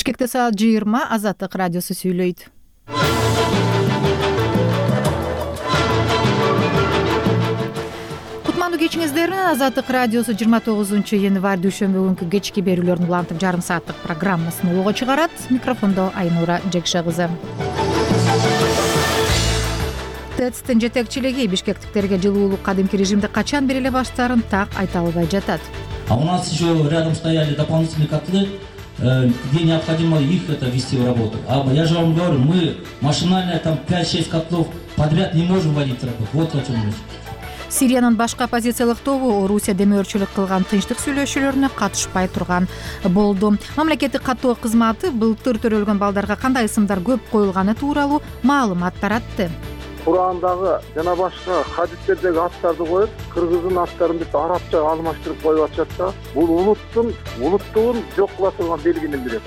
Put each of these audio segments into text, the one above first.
Бишкекте саат 20, Азаттык радиосу сүйлөйт. Кутмандуу кечиңиздер менен Азаттык радиосу 29-январь дүйшөмбү күнкү кечки берүүлөрүн улантып жарым сааттык программасын улууга чыгарат. Микрофондо Айнура Жекше кызы. ТЭЦтин жетекчилиги бишкектиктерге жылуулук кадимки режимде качан бериле баштаарын так айта албай жатат. А у нас еще рядом стояли дополнительные котлы, где необходимо их ввести в работу. А я же вам говорю, мы машинально там 5-6 котлов подряд не можем вводить в работу. Вот о чем речь. Сириянын башка оппозициялык тобу Орусия демөөрчүлүк кылган тынчтык сүйлөшүүлөрүнө катышпай турган болду. Мамлекеттик каттоо кызматы былтыр төрөлгөн балдарга кандай ысымдар көп коюлганы тууралуу маалымат таратты. Кур'андагы жана башка хадистердеги аттарды коюп, кыргыздын аттарын бүт арабчага алмаштырып коюп атышат да. Бул улуттугун жок кыла турган белгини билдирет.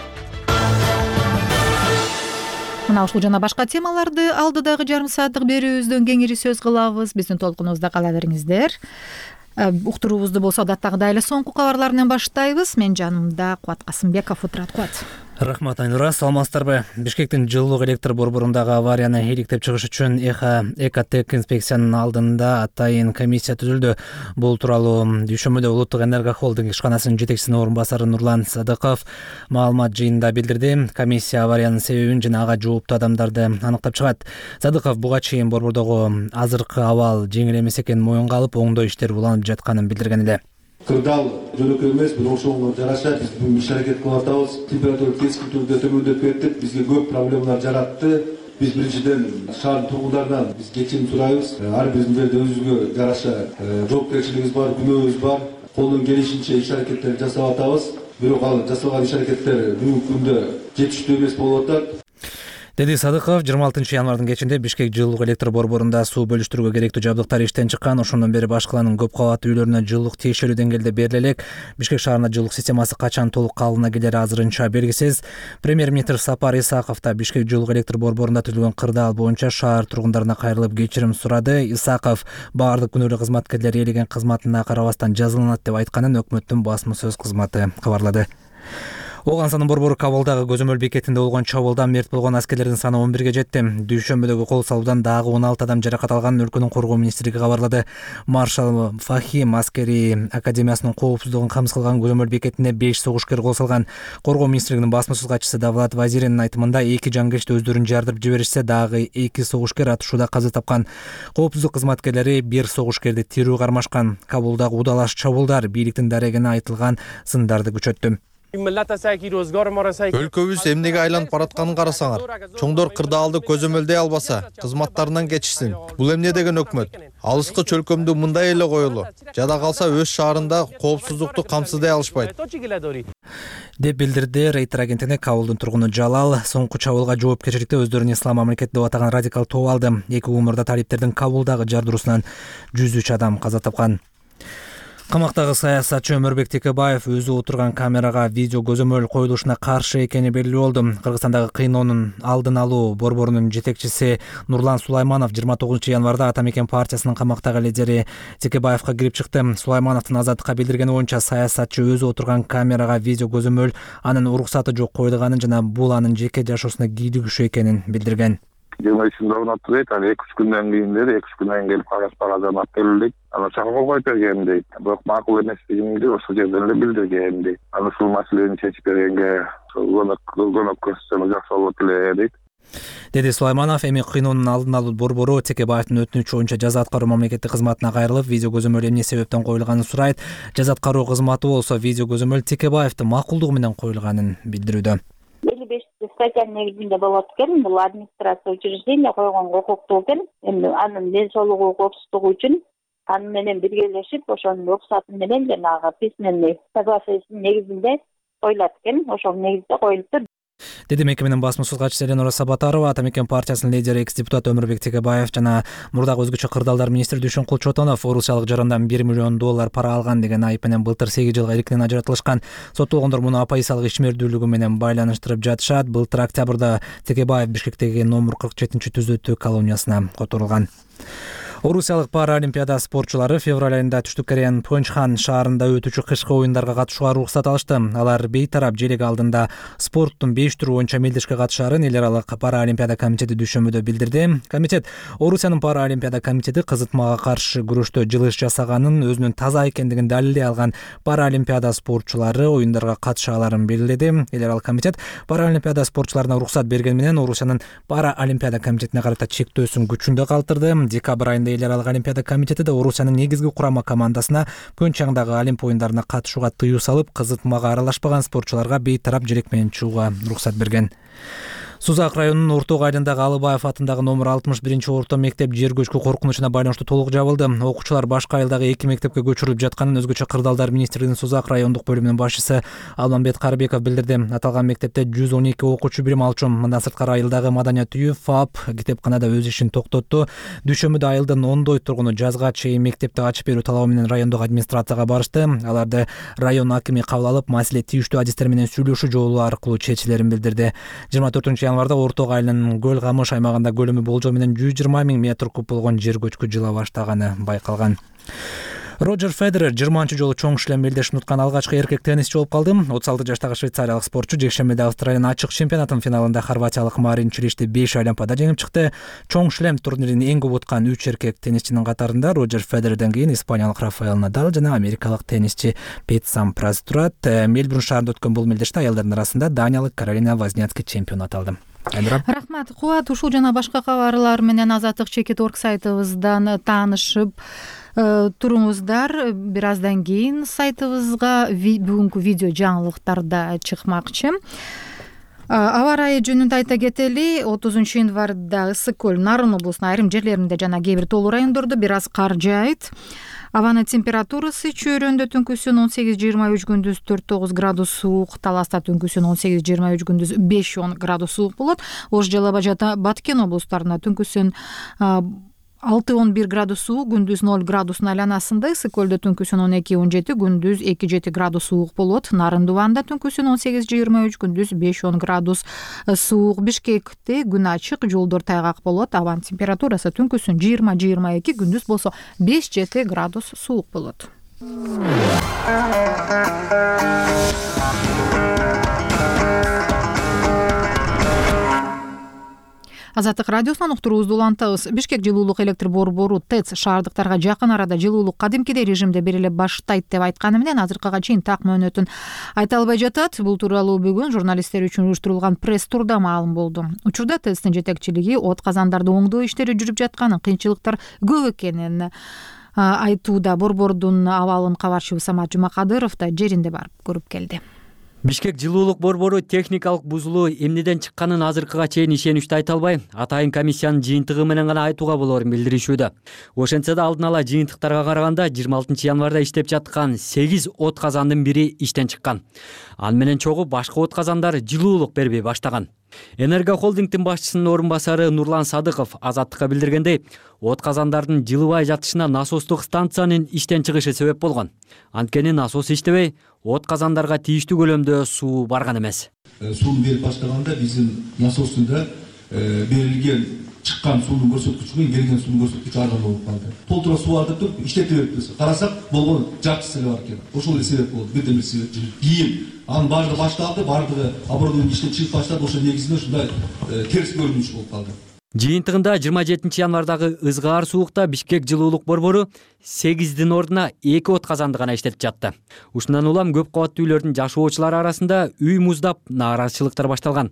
Мына ушул жана башка темаларды алдыдагы жарым сааттык берүүбүздөн кеңири сөз кылабыз. Биздин толкунубузда кала бериңиздер. Уктуруубузду болсо адаттагыдай эле соңку кабарлар менен баштайбыз. Мен жанымда Кубат Касымбеков отурат. Кубат. Рахмат, Айнура. Саламатсыздарбы? Бишкектин жылуулук электр борборундагы аварияны иликтеп чыгыш үчүн Экотек инспекциянын алдында атайын комиссия түзүлдү. Бул тууралуу дүйшөмбүдө Улуттук энерго холдинг ишканасынын жетекчисинин орун басары Нурлан Садыков маалымат жыйынында билдирди. Комиссия авариянын себебин жана ага жооптуу адамдарды аныктап чыгат. Садыков буга чейин борбордогу азыркы абал жеңил эмес экенин моюнга алып, оңдоо иштери уланып жатканын билдирген эле. Кырдаал жөнөкөй эмес, бирок ошого жараша биз бүгүн иш аракет кылып атабыз. Температура keskin түрдө төмөндөп кетти, бизге көп проблемалар жаратты. Биз биринчиден шаардын тургундарынан биз кечирим сурайбыз. Ар биздин жерде өзүбүзгө жараша жоопкерчилигибиз бар, күнөөбүз бар. Колдон келишинче иш аракеттерди жасап атабыз. Бирок ал жасалган иш аракеттер бүгүнкү күндө жетиштүү эмес болуп атат. Деди Садыков 26-январдын кечинде Бишкек жылуулук электр борборунда суу бөлүштүрүүгө керектүү жабдыктар иштен чыккан. Ошондон бери башкаланын көп кабаттуу үйлөрүнө жылуулук тиешелүү деңгээлде бериле элек. Бишкек шаарына жылуулук системасы качан толук калыбына келери азырынча белгисиз. Премьер-министр Сапар Исаков да Бишкек жылуулук электр борборунда түзүлгөн кырдаал боюнча шаар тургундарына кайрылып кечирим сурады. Исаков баардык күнөөлүү кызматкерлер ээлеген кызматына карабастан жазаланат деп айтканын өкмөттүн басма сөз кызматы кабарлады. Оғансанын борбору Кабылдагы көзөмөл бекетинде болгон чабуулдан мерт болгон аскерлердин саны 11ге жетти. Дүйшөмбүдөгү кол салуудан дагы 16 адам жаракат алганын өлкөнүн коргоо министрлиги кабарлады. Маршал Фахим аскери академиясынын коопсуздугун камсыз кылган көзөмөл бекетине 5 согушкер кол салган. Коргоо министрлигинин басма сөз катчысы Давлат Вазиринин айтымында 2 жангечти өздөрүн жардырып жиберишсе, дагы 2 согушкер атышууда каза тапкан. Коопсуздук кызматкерлери 1 согушкерди тирүү кармашкан. Кабулдагы удалаш чабуулдар бийликтин дарегине айтылган сындарды күчөттү. Өлкөбүз эмнеге айланып баратканын карасаңар. Чоңдор кырдаалды көзөмөлдөй албаса, кызматтарынан кечишсин. Бул эмне деген өкмөт? Алыскы чөлкөмдү мындай эле коелу. Жада калса өз шаарында коопсуздукту камсыздай алышпайт. Деп билдирди Рейтер агенттигине Кабылдын тургуну Жалал. Соңку чабуулга жоопкерчиликти өздөрүн ислам мамлекети деп атаган радикал топ алды. 2 умурда талиптердин Кабылдагы жардыруусунан 103 адам каза тапкан. Камактагы саясатчы Өмүрбек Текебаев өзү отурган камерага видео көзөмөл коюлушуна каршы экени белгилүү болду. Кыргызстандагы кыйноонун алдын алуу борборунун жетекчиси Нурлан Сулайманов 29-январда Атамекен партиясынын камактагы лидери Текебаевка кирип чыкты. Сулаймановдун Азаттыкка билдиргени боюнча саясатчы өзү отурган камерага видео көзөмөл анын уруксаты жок коюлганын жана бул анын жеке жашоосуна кийлигишүү экенин билдирген. 23-нда орнотуп дейт, аны 2-3 күндөн кийин дейт, 2-3 күндөн келип кагаз ат берилди. Аны чакырып койуп берген дейт. Бирок макул эмеслигинди ошол жерден эле билдирген дейт. Аны ушул маселени чечип бергенге көмөк көрсөтсөң жакшы болот эле дейт. Деди Сулайманов. Эми кыйноонун алдын алуу борбору Текебаевдин өтүнүчү боюнча жаза аткаруу мамлекеттик кызматына кайрылып, видео көзөмөл эмне себептен коюлганын сурайт. Жаза аткаруу кызматы болсо видео көзөмөл Текебаевдин макулдугу менен коюлганын билдирүүдө. 55 статьянын негизинде болот экен. Бул администрация учреждения койгон укуктуу экен. Эми анын ден соолугу коопсуздугу үчүн аны менен биргелешип, ошонун руксаты менен жанагы письменный соглашениянын негизинде коюлат экен. Ошол негизде коюлуптур. Деди мекеменин басма сөз катчысы Эленора Сабатарова. Атамекен партиясынын лидери экс-депутат Өмүрбек Текебаев жана мурдагы өзгөчө кырдаалдар министри Дүйшөнкул Чотонов орусиялык жарандан $1 миллион пара алган деген айып менен былтыр 8 жылга эркинен ажыратылышкан. Соттолгондор муну оппозициялык ишмердүүлүгү менен байланыштырып жатышат. Былтыр октябрда Текебаев Бишкектеги номер 47-түзөтүү колониясына которулган. Орусиялык паралимпиада спортчулары февраль айында Түштүк Кореянын Пхенчхан шаарында өтүүчү кышкы оюндарга катышууга уруксат алышты. Алар бейтарап желек алдында спорттун 5 түрү боюнча мелдешке катышаарын эл аралык паралимпиада комитети дүйшөмбүдө билдирди. Комитет Орусиянын паралимпиада комитети кызытмага каршы күрөштө жылыш жасаганын, өзүнүн таза экендигин далилдей алган паралимпиада спортчулары оюндарга катыша аларын белгиледи. Эл аралык комитет паралимпиада спортчуларына уруксат берген менен Орусиянын паралимпиада комитетине карата чектөөсүн күчүндө калтырды. Декабрь айында эл аралык олимпиада комитети да Орусиянын негизги курама командасына Пхенчхандагы Олимп оюндарына катышууга тыюу салып, кызытмага аралашпаган спортчуларга бейтарап желек менен чыгууга уруксат берген. Сузак районунун Орток айылындагы Алыбаев атындагы номер 61 орто мектеп жер көчкү коркунучуна байланыштуу толук жабылды. Окуучулар башка айылдагы 2 мектепке көчүрүлүп жатканын өзгөчө кырдаалдар министрлигинин Сузак райондук бөлүмүнүн башчысы Алмамбет Карыбеков билдирди. Аталган мектепте 112 окуучу билим алчу. Мындан сырткары айылдагы Маданият үйү ФАП китепканада өз ишин токтотту. Дүйшөмбүдө айылдын ондой тургуну жазга чейин мектепти ачып берүү талабы менен райондук администрацияга барышты. Аларды район акими кабыл алып, маселе тийиштүү адистер менен сүйлөшүү жолу аркылуу чечилерин билдирди. 24-январда Орток айылынын Көл Камыш аймагында көлөмү болжол менен 120 000 метр куб болгон жер көчкү жыла баштаганы байкалган. Роджер Федерер 20 жолу чоң шлем белдешин уткан алгачкы эркек теннисчи болуп калды. 36 жаштагы швейцариялык спортчу жекшембиде Австралиянын ачык чемпионатынын финалында хорватиялык Марин Чиличти 5 олимпиада жеңип чыкты. Чоң шлем турнирин эң көп уткан 3 эркек теннисчинин катарында Роджер Федерерден кийин испаниялык Рафаэль Надал жана америкалык теннисчи Пет Сампрас турат. Мельбурн шаарында өткөн бул мелдеште аялдардын арасында даниялык Каролина Возняцки чемпионат алды. Рахмат. Кубат, ушул жана башка кабарлар менен Азаттык Чекит.орг сайтыбыздан таанышып туруңуздар. Бир аздан кийин сайтыбызга бүгүнкү видео жаңылыктарда чыкмакчы. Аба ырайы жөнүндө айта кетели, 30-январда ысык көл Нарын облусунун айрым жерлеринде жана кээ бир тоолуу райондордо бир аз кар жаайт. Абанын температурасы чөйрөндө түнкүсүн 18-23, күндүз 4-9 градус суук, Таласта түнкүсүн 18-23, күндүз 5-10 градус суук болот. Ош, Жалал Абад жана Баткен облустарында түнкүсүн 6-11 градус суук, күндүз 0 градустун айланасында. Ысык көлдө түнкүсүн 12-17, күндүз 2-7 градус суук болот. Нарын Дубанда түнкүсүн 18-23, күндүз 5-10 градус суук. Бишкекте күн ачык, жолдор тайгак болот. Абанын температурасы түнкүсүн 20-22, күндүз болсо 5-7 градус суук болот. Азаттык радиосунан уктуруубузду улантабыз. Бишкек жылуулук электр борбору ТЭЦ шаардыктарга жакын арада жылуулук кадимкидей режимде бериле баштайт деп айтканы менен азыркыга чейин так мөөнөтүн айта албай жатат. Бул тууралуу бүгүн журналисттер үчүн уюштурулган пресс-турда маалым болду. Учурда ТЭЦтин жетекчилиги от казандарды оңдоо иштери жүрүп жатканын, кыйынчылыктар көп экенин айтууда. Борбордун абалын кабарчыбыз Самат Жумакадыров да жеринде барып көрүп келди. Бишкек жылуулук борбору техникалык бузулуу эмнеден чыкканын азыркыга чейин ишеничтүү айта албай, атайын комиссиянын жыйынтыгы менен гана айтууга болоорун билдиришүүдө. Ошентсе да алдын ала жыйынтыктарга караганда 26 январда иштеп жаткан 8 от казандын бири иштен чыккан. Аны менен чогуу башка от казандар жылуулук бербей баштаган. Энерго холдингдин башчысынын орун басары Нурлан Садыков Азаттыкка билдиргендей, от казандардын жылыбай жатышына насостук станциянын иштен чыгышы себеп болгон. Анткени насос иштебей, от казандарга тийиштүү көлөмдө суу барган эмес. Сууну берип баштаганда биздин насостунда берилген чыккан суунун көрсөткүчү менен келген суунун көрсөткүчү ар кандай болуп калды. Толтура суу ардып туруп иштете бериппиз. Карасак болгон жакчысы эле бар экен. Ошол эле себеп болду. Бирден бир себеп. Кийин анын баардыгы башталды, баардыгы оборудование иштеп чыгып баштады. Ошо негизинде ушундай терс көрүнүш болуп калды. Жыйынтыгында 27 январдагы ызгаар суукта Бишкек жылуулук борбору 8дин ордуна 2 от казанды гана иштетип жатты. Ушундан улам көп кабаттуу үйлөрдүн жашоочулары арасында үй муздап, нааразычылыктар башталган.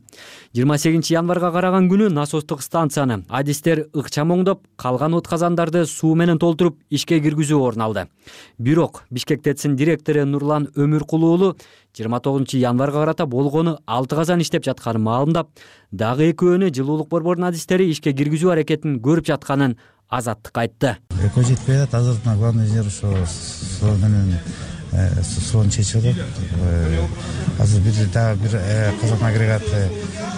28 январга караган күнү насостук станцияны адистер ыкчам оңдоп, калган от казандарды суу менен толтуруп ишке киргизүү орун алды. Бирок Бишкек ТЭЦтин директору Нурлан Өмүркулуу уулу 29 январга карата болгону 6 казан иштеп жатканын маалымдап, дагы экөөнү жылуулук борборунун адистери ишке киргизүү аракетин көрүп жатканын Азаттыкка айтты. Экөө жетпей атат, азыркы главный инженер ошо суу менен сууну чечип атат. Азыр дагы бир казан агрегаты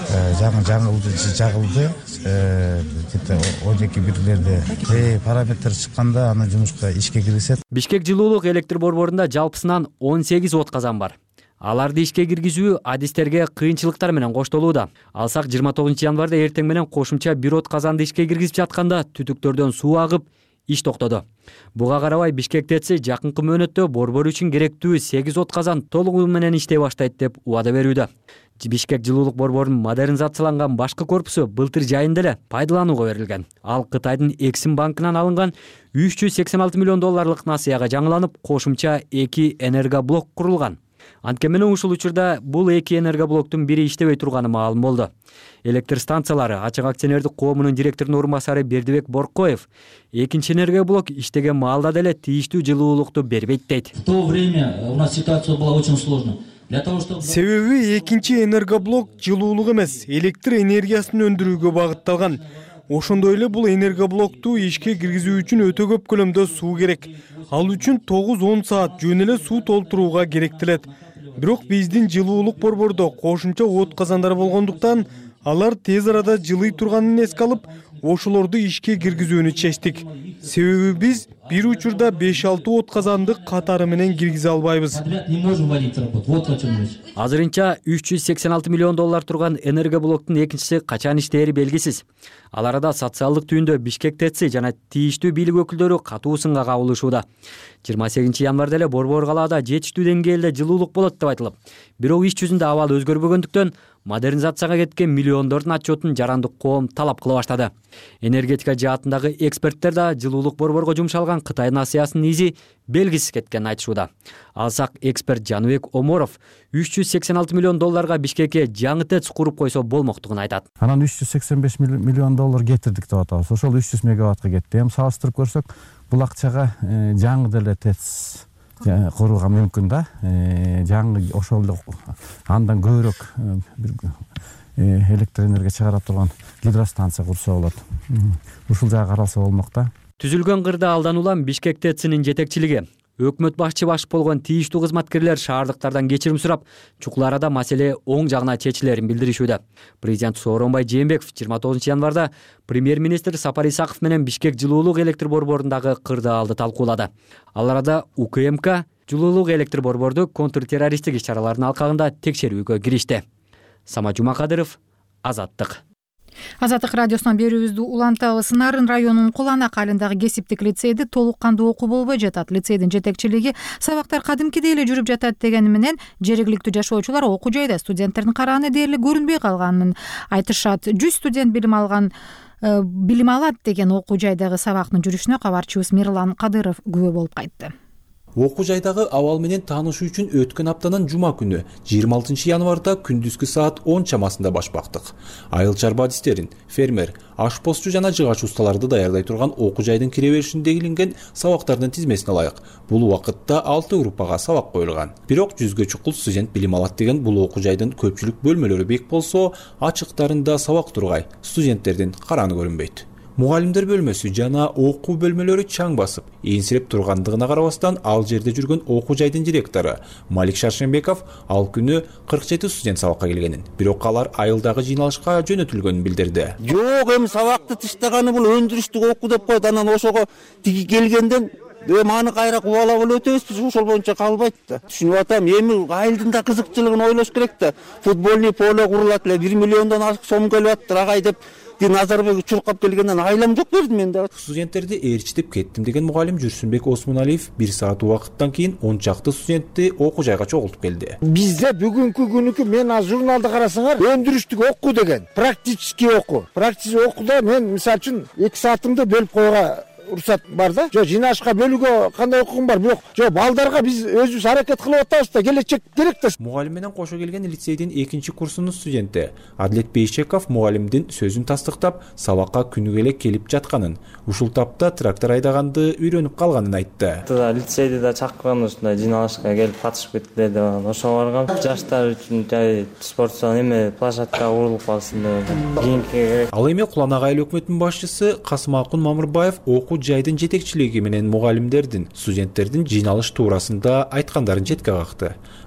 жагылды. Где-то 12 бирлерде параметр чыкканда аны жумушка ишке киргизет. Бишкек жылуулук электр борборунда жалпысынан 18 от казан бар. Аларды ишке киргизүү адистерге кыйынчылыктар менен коштолууда. Алсак 29 январда эртең менен кошумча бир от казанды ишке киргизип жатканда түтүктөрдөн суу агып, иш токтоду. Буга карабай Бишкек ТЭЦ жакынкы мөөнөттө борбор үчүн керектүү 8 отказан толугу менен иштей баштайт деп убада берүүдө. Бишкек жылуулук борборунун модернизацияланган башкы корпусу былтыр жайында эле пайдаланууга берилген. Ал Кытайдын Эксим банкынан алынган $386 миллион насыяга жаңыланып, кошумча 2 энергоблок курулган. Анткени ушул учурда бул 2 энергоблоктун бири иштебей турганы маалым болду. Электр станциялары ачык акционердик коомунун директорунун орун басары Бердибек Боркоев экинчи энергоблок иштеген маалда деле тийиштүү жылуулукту бербейт дейт. В то время у нас ситуация была очень сложная. Себеби экинчи энергоблок жылуулук эмес, электр энергиясын өндүрүүгө багытталган. Ошондой эле бул энергоблокту ишке киргизүү үчүн өтө көп көлөмдө суу керек. Ал үчүн 9-10 саат жөн эле суу толтурууга керектелет. Бирок биздин жылуулук борбордо кошумча от казандары болгондуктан алар тез арада жылый турганын эске алып, ошолорду ишке киргизүүнү чечтик. Себеби биз бир учурда 5-6 от казанды катары менен киргизе албайбыз. Азырынча $386 миллион турган энергоблоктун экинчиси качан иштери белгисиз. Ал арада социалдык түйүндө Бишкек ТЭЦ жана тийиштүү бийлик өкүлдөрү катуу сынга кабылышууда. 28 январда эле борбор калаада жетиштүү деңгээлде жылуулук болот деп айтылып, бирок иш жүзүндө абал өзгөрбөгөндүктөн модернизацияга кеткен миллиондордун отчетун жарандык коом талап кыла баштады. Энергетика жаатындагы эксперттер да жылуулук борборго жумшалган Кытай насыясынын изи белгисиз кеткенин айтышууда. Алсак эксперт Жаныбек Оморов $386 миллион Бишкекке жаңы ТЭЦ куруп койсо болмоктугун айтат. Анан $385 миллион кетирдик деп атабыз. Ошол 300 мегаваттка кетти. Эми салыштырып көрсөк, бул акчага жаңы деле ТЭЦ курууга мүмкүн да. Жаңы ошол андан көбүрөөк электр энергия чыгара турган гидростанция курса болот. Ушул жагы каралса болмок да. Түзүлгөн кырда алдан улам Бишкек ТЭЦинин жетекчилиги, өкмөт башчы болгон тийиштүү кызматкерлер шаардыктардан кечирим сурап, чукул арада маселе оң жагына чечилерин билдиришүүдө. Президент Сооронбай Жээнбеков 29 январда премьер-министр Сапар Исаков менен Бишкек жылуулук электр борборундагы кырдаалды талкуулады. Ал арада УКМК жылуулук электр борборду контртеррористтик иш-чаралардын алкагында текшерүүгө киришти. Сама Жумакадыров, Азаттык. Азаттык радиосунан берүүбүздү улантабыз. Нарын районунун Куланак айылындагы кесиптик лицейде толук кандуу окуу болбой жатат. Лицейдин жетекчилиги сабактар кадимкидей эле жүрүп жатат дегени менен жергиликтүү жашоочулар окуу жайда студенттердин карааны дээрлик көрүнбөй калганын айтышат. 100 студент билим алат деген окуу жайдагы сабактын жүрүшүнө кабарчыбыз Мирлан Кадыров күбө болуп кайтты. Окуу жайдагы абал менен таанышуу үчүн өткөн аптанын жума күнү 26 январда күндүзгү саат 10 чамасында баш бактык. Айыл чарба адистерин, фермер, ашпозчу жана жыгач усталарды даярдай турган окуу жайдын кире беришинде илинген сабактардын тизмесине ылайык бул убакытта 6 группага сабак коюлган. Бирок 100гө чукул студент билим алат деген бул окуу жайдын көпчүлүк бөлмөлөрү бек болсо, ачыктарында сабак тургай, студенттердин карааны көрүнбөйт. Мугалимдер бөлмөсү жана окуу бөлмөлөрү чаң басып, эңсиреп тургандыгына карабастан ал жерде жүргөн окуу жайдын директору Малик Шаршенбеков ал күнү 47 студент сабакка келгенин, бирок алар айылдагы жыйналышка жөнөтүлгөнүн билдирди. Жок, эми сабакты тыштаганы бул өндүрүштүк окуу деп коет. Анан ошого тиги келгенден аны кайра кубалап эле өтөбүз, ошол боюнча калбайт да. Түшүнүп атам, эми айылдын да кызыкчылыгын ойлош керек да. Футбольный поле курулат эле, 1 миллиондон ашык сом келип аттыр, агай деп Назарбек чуркап келгенден айлам жок берди мен да. Студенттерди ээрчитип кеттим деген мугалим Жүрсүнбек Осмоналиев 1 саат убакыттан кийин 10 чакты студентти окуу жайга чогултуп келди. Бизде бүгүнкү күнүкү мен журналда карасаңар, өндүрүштүк окуу деген практический окуу. Практический окууда мен мисалы үчүн 2 саатымды бөлүп койууга уруксат бар да. Жо жыйнашка бөлүүгө кандай окугум бар, бирок жо балдарга биз өзүбүз аракет кылып атабыз да, келечек керек да. Мугалим менен кошо келген лицейдин 2-курсунун студенти Адлет Бейшеков мугалимдин сөзүн тастыктап, сабакка күнүгө эле келип жатканын, ушул тапта трактор айдаганды үйрөнүп калганын айтты. Лицейде да чакырган ушундай жыйналышка келип катышып кеткиле деп ошого баргам. Жаштар үчүн жай спортчу эме площадка курулуп калсын деп кийинки керек. Ал эми Куланак айыл өкмөтүнүн башчысы Касымакун Мамырбаев окуу жайдын жетекчилиги менен мугалимдердин, студенттердин жыйналыш туурасында айткандарын четке какты.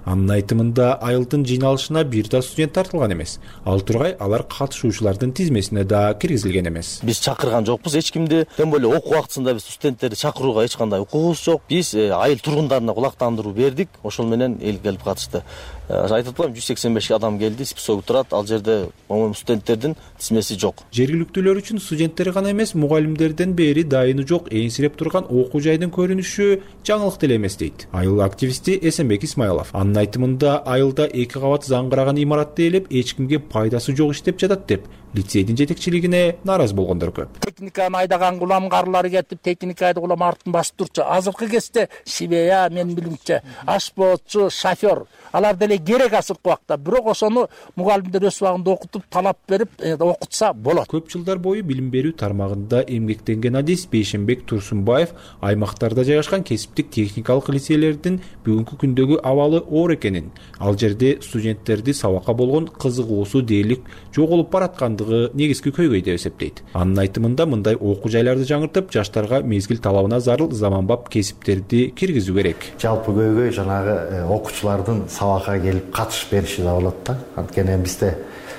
Анын айтымында айылдын жыйналышына бир да студент тартылган эмес. Ал тургай алар катышуучулардын тизмесине да киргизилген эмес. Биз чакырган жокпуз эч кимди. Тем более окуу убактысында биз студенттерди чакырууга эч кандай укугубуз жок. Биз айыл тургундарына кулактандыруу бердик. Ошол менен эл келип катышты. Айтып атпайм, 185 адам келди, списогі турат. Ал жерде студенттердин тизмеси жок. Жергиликтүүлөр үчүн студенттер гана эмес, мугалимдерден бери дайыны жок эңсиреп турган окуу жайдын көрүнүшү жаңылык деле эмес дейт айыл активисти Эсенбек Исмайлов. Анын айтымында айылда 2 кабат заңгыраган имарат дээлеп, эч кимге пайдасы жок иштеп жатат деп лицейдин жетекчилигине нааразы болгондор көп. Техниканы айдаган кулам карлары кетип, техникайды кулам артын басып турчу. Азыркы кезде шибея, мен билимче, ашпоочу, шофер, алар деле керек азыркы убакта. Бирок ошону мугалимдер өз убагында окутуп, талап берип, окутса болот. Көп жылдар бою билим берүү тармагында эмгектенген адис Бейшенбек Турсунбаев аймактарда жайгашкан кесиптик техникалык лицейлердин бүгүнкү күндөгү абалы оор экенин, ал жерде студенттерди сабакка болгон кызыгуусу дээрлик жоголуп бараткандыгы негизги көйгөй деп эсептейт. Анын айтымында мындай окуу жайларды жаңыртып, жаштарга мезгил талабына зарыл заманбап кесиптерди киргизүү керек. Жалпы көйгөй жанагы окуучулардын сабакка келип катышып бериши да болот да. Анткени бизде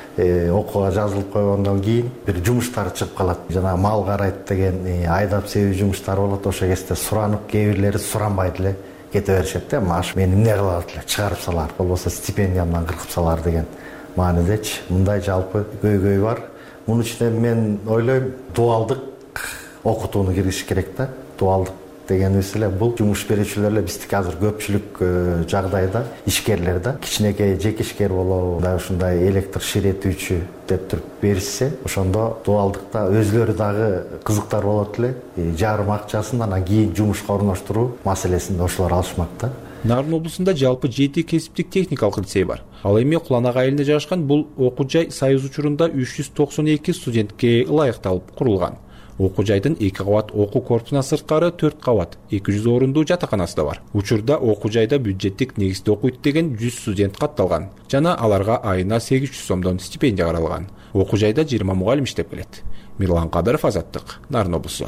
окууга жазылып койгондон кийин бир жумуштар чыгып калат. Жана мал карайт деген айдап себүү жумуштары болот. Ошол кезде суранып, кээ бирлери суранбай деле кете беришет да. Маш мени эмне кылат эле, чыгарып салар, болбосо стипендиямдан кыркып салар деген маанидечи. Мындай жалпы көйгөй бар. Мунун ичинде мен ойлойм, дуалдык окутууну киргизиш керек да. Дуалдык дегенибиз эле бул жумуш берүүчүлөр эле биздики азыр көпчүлүк жагдайда ишкерлер да. Кичинекей жеке ишкер болобу, ушундай электр ширетүүчү деп туруп беришсе, ошондо дуалдыкта өзлөрү дагы кызыктар болот эле. Жарым акчасын анан кийин жумушка орноштуруу маселесин ошолор алышмак да. Нарын облусунда жалпы 7 кесиптик техникалык лицей бар. Ал эми Куланак айылында жайгашкан бул окуу жай Союз учурунда 392 студентке ылайыкталып курулган. Окуу жайдын 2 кабат окуу корпусуна сырткары 4 кабат 200 орундуу жатаканасы да бар. Учурда окуу жайда бюджеттик негизде окуйт деген 100 студент катталган. Жана аларга айына 800 сомдон стипендия каралган. Окуу жайда 20 мугалим иштеп келет. Мирлан Кадыров, Азаттык, Нарын облусу.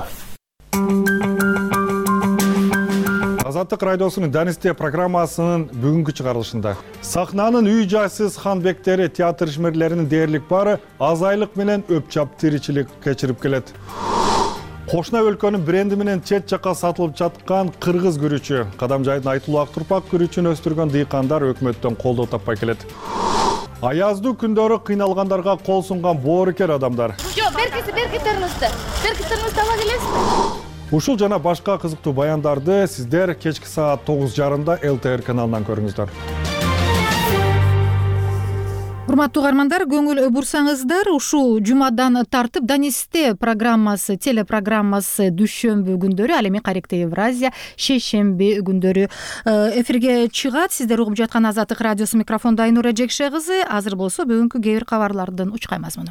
Азаттык радиосунун Данисте программасынын бүгүнкү чыгарылышында сахнанын үй жайсыз ханбектери театр ишмерлеринин дээрлик бары аз айлык менен өпчап тиричилик кечирип келет. Кошуна өлкөнүн бренди менен чет жакка сатылып жаткан кыргыз күрүчү, Кадамжайдын Айтулуу Актурпак күрүчүн өстүргөн дыйкандар өкмөттөн колдоо таппай келет. Аяздуу күндөрү кыйналгандарга кол сунган боорукер адамдар. Беркиттериңизди ала келесизби? Ушул жана башка кызыктуу баяндарды сиздер кечки саат 9:30 ЛТР каналынан көрүңүздөр. Урматтуу угармандар, көңүл бурсаңыздар, ушул жумадан тартып Данисте программасы, телепрограммасы дүшөмбү күндөрү, ал эми Каректе Евразия шейшемби күндөрү эфирге чыгат. Сиздер угуп жаткан Азаттык радиосу, микрофондо Айнура Жекше кызы. Азыр болсо бүгүнкү кээ бир кабарлардын учкай мазмуну.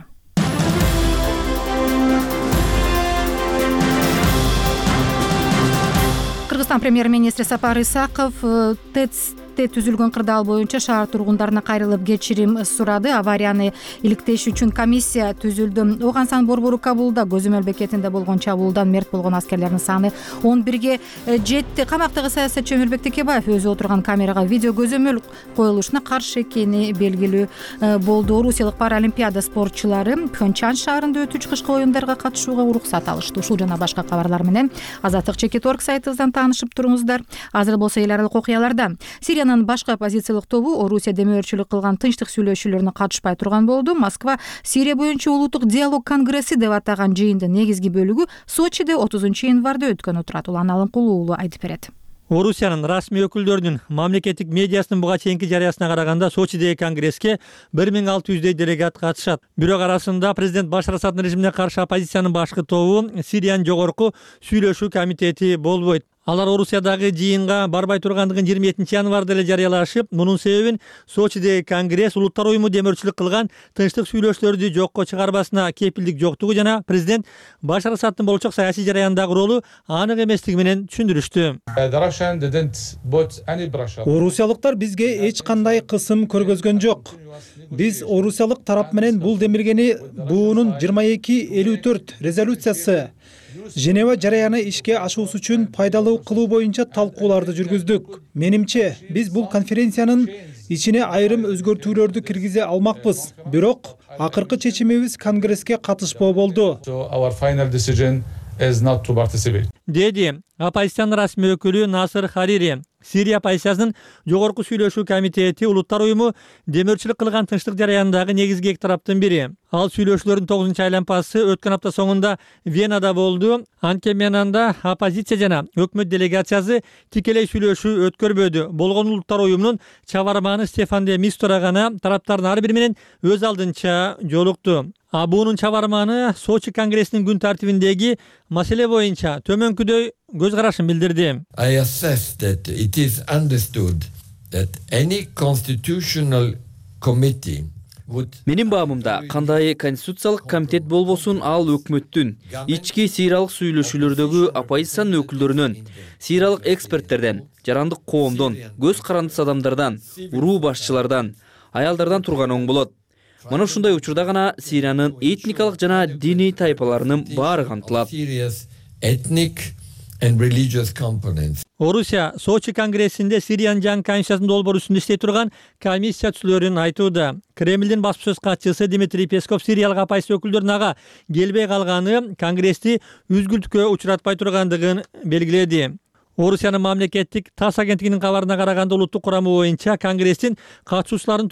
Кыргызстан премьер-министри Сапар Исаков ТЭЦте түзүлгөн кырдаал боюнча шаар тургундарына кайрылып кечирим сурады. Аварияны иликтеш үчүн комиссия түзүлдү. Огансан борбору Кабулда көзөмөл бекетинде болгон чабуулдан мерт болгон аскерлердин саны 11-ге жетти. Камактагы саясатчы Өмүрбек Текебаев өзү отурган камерага видео көзөмөл коюлушуна каршы экени белгилүү болду. Орусиялык паралимпиада спортчулары Пхенчан шаарында өтүүчү кышкы оюндарга катышууга уруксат алышты. Ушул жана башка кабарлар менен Азаттык Чекит.орг сайтыбыздан таанышып туруңуздар. Азыр болсо эл аралык окуяларда Сириянын башка оппозициялык тобу Орусия демөөрчүлүк кылган тынчтык сүйлөшүүлөрүнө катышпай турган болду. Москва Сирия боюнча улуттук диалог конгресси деп атаган жыйындын негизги бөлүгү Сочиде 30-январда өткөнү турат. Улан Алынкул уулу айтып берет. Орусиянын расмий өкүлдөрүнүн мамлекеттик медиасынын буга чейинки жарыясына караганда Сочидеги конгресске 1600 делегат катышат. Бирок арасында президент Башар Асаддын режимине каршы оппозициянын башкы тобу Сириянын жогорку сүйлөшүү комитети болбойт. Алар Орусиядагы жыйынга барбай тургандыгын 27-январда эле жарыялашып, мунун себебин Сочидеги конгресс улуттар уюму демөөрчүлүк кылган тынчтык сүйлөшүүлөрдү жокко чыгарбасына кепилдик жоктугу жана президент Башар Асаддын болочок саясий жараяндагы ролу анык эместиги менен түшүндүрүштү. Орусиялыктар бизге эч кандай кысым көргөзгөн жок. Биз орусиялык тарап менен бул демилгени буунун 2254 резолюциясы Женева жараяны ишке ашуусу үчүн пайдалуу кылуу боюнча талкууларды жүргүздүк. Менимче, биз бул конференциянын ичине айрым өзгөртүүлөрдү киргизе алмакпыз. Бирок акыркы чечимибиз Конгресске катышпоо болду. Деди оппозициянын расмий өкүлү Насыр Харири. Сирия оппозициясынын жогорку сүйлөшүү комитети Улуттар уюму демөөрчүлүк кылган тынчтык жараянындагы негизги эки тараптын бири. Ал сүйлөшүүлөрдүн 9-айланпасы өткөн апта соңунда Венада болду. Анткени анда оппозиция жана өкмөт делегациясы тикелей сүйлөшүү өткөрбөдү. Болгон Улуттар уюмунун чабарманы Стефан де Мистура гана тараптардын ар бири менен өз алдынча жолукту. Буунун чабарманы Сочи конгрессинин күн тартибиндеги маселе боюнча төмөнкүдөй көз карашын билдирди. I assess that it is understood that any constitutional committee Менин баамымда кандай конституциялык комитет болбосун, ал өкмөттүн ички сириялык сүйлөшүүлөрдөгү оппозициянын өкүлдөрүнөн, сириялык эксперттерден, жарандык коомдон, көз карандыс адамдардан, уруу башчылардан, аялдардан турган оң болот. Мына ушундай учурда гана Сириянын этникалык жана диний тайпаларынын баары камтылат. Орусия Сочи конгрессинде Сириянын жаңы конституциясынын долбоору үстүндө иштей турган комиссия түзүлөрүн айтууда. Кремлдин баспасөз катчысы Дмитрий Песков сириялык оппозиция өкүлдөрүнүн ага келбей калганы Конгрессти үзгүлтүккө учуратпай тургандыгын белгиледи. Орусиянын мамлекеттик ТАСС агенттигинин кабарына караганда улуттук курамы боюнча Конгресстин катышуучуларынын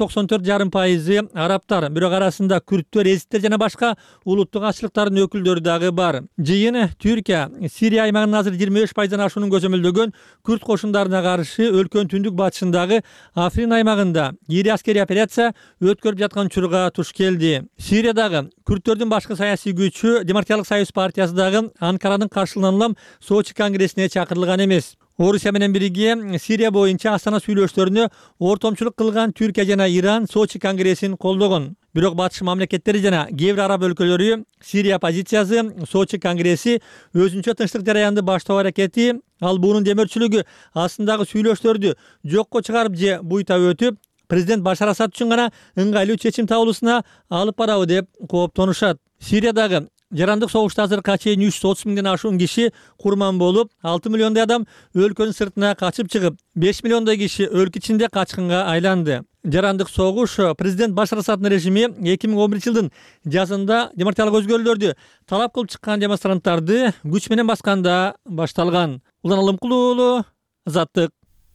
94,5% арабтар, бирок арасында күрттөр, эзиттер жана башка улуттук азчылыктардын өкүлдөрү дагы бар. Жыйын Түркия Сирия аймагынын азыр 23%-дан ашуунун көзөмөлдөгөн күрт кошундарына каршы өлкөнүн түндүк батышындагы Африн аймагында ири аскерий операция өткөрүп жаткан учурга туш келди. Сириядагы күрттөрдүн башкы саясий күчү Демократиялык союз партиясы дагы Анкаранын каршылыгынан улам Сочи конгрессине чакырылган эмес. Орусия менен бирге Сирия боюнча Астана сүйлөшүүлөрүнө ортомчулук кылган Түркия жана Иран Сочи конгрессин колдогон. Бирок батыш мамлекеттери жана кээ бир араб өлкөлөрү Сирия оппозициясы Сочи конгресси өзүнчө тынчтык жараянды баштоо аракети, ал буунун демөөрчүлүгү астындагы сүйлөшүүлөрдү жокко чыгарып же буйта өтүп, президент Башар Асад үчүн гана ыңгайлуу чечим табылуусуна алып барабы деп кооптонушат. Сириядагы жарандык согушта азыркыга чейин 330 миңден ашуун киши курман болуп, 6 миллиондой адам өлкөнүн сыртына качып чыгып, 5 миллиондой киши өлкө ичинде качкынга айланды. Жарандык согуш президент Башар Асаддын режими 2011-жылдын жазында демократиялык өзгөрүүлөрдү талап кылып чыккан демонстранттарды күч менен басканда башталган. Улан Алымкулуу уулу, Азаттык.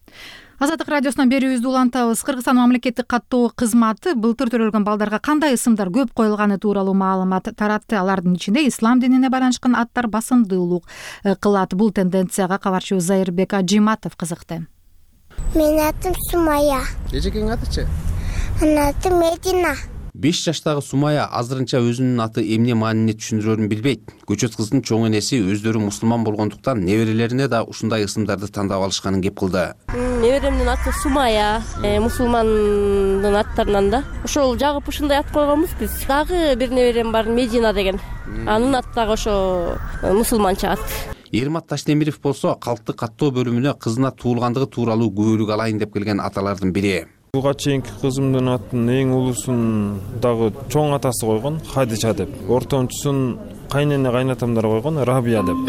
Азаттык радиосунан берүүбүздү улантабыз. Кыргызстан мамлекеттик каттоо кызматы былтыр төрөлгөн балдарга кандай ысымдар көп коюлганы тууралуу маалымат таратты. Алардын ичинде ислам динине байланышкан аттар басымдуулук кылат. Бул тенденцияга кабарчыбыз Зайырбек Ажиматов кызыкты. Менин атым Сумая. Эжекеңин атычы? Анын аты Медина. 5 жаштагы Сумая азырынча өзүнүн аты эмне маанини түшүндүрөрүн билбейт. Көчөт кыздын чоң энеси өздөрү мусулман болгондуктан неберелерине да ушундай ысымдарды тандап алышканын кеп кылды. Неберемдин аты Сумая, мусулмандын аттарынан да. Ошол жагып ушундай ат койгонбуз биз. Дагы бир неберем бар, Медина деген. Анын аты дагы ошо мусулманча ат. Ермат Таштемиров болсо калктык каттоо бөлүмүнө кызына туулгандыгы тууралуу күбөлүк алайын деп келген аталардын бири. Буга чейинки кызымдын атын эң улусун дагы чоң атасы койгон, Хадича деп. Ортомчусун кайнене кайнатамдар койгон, Рабия деп.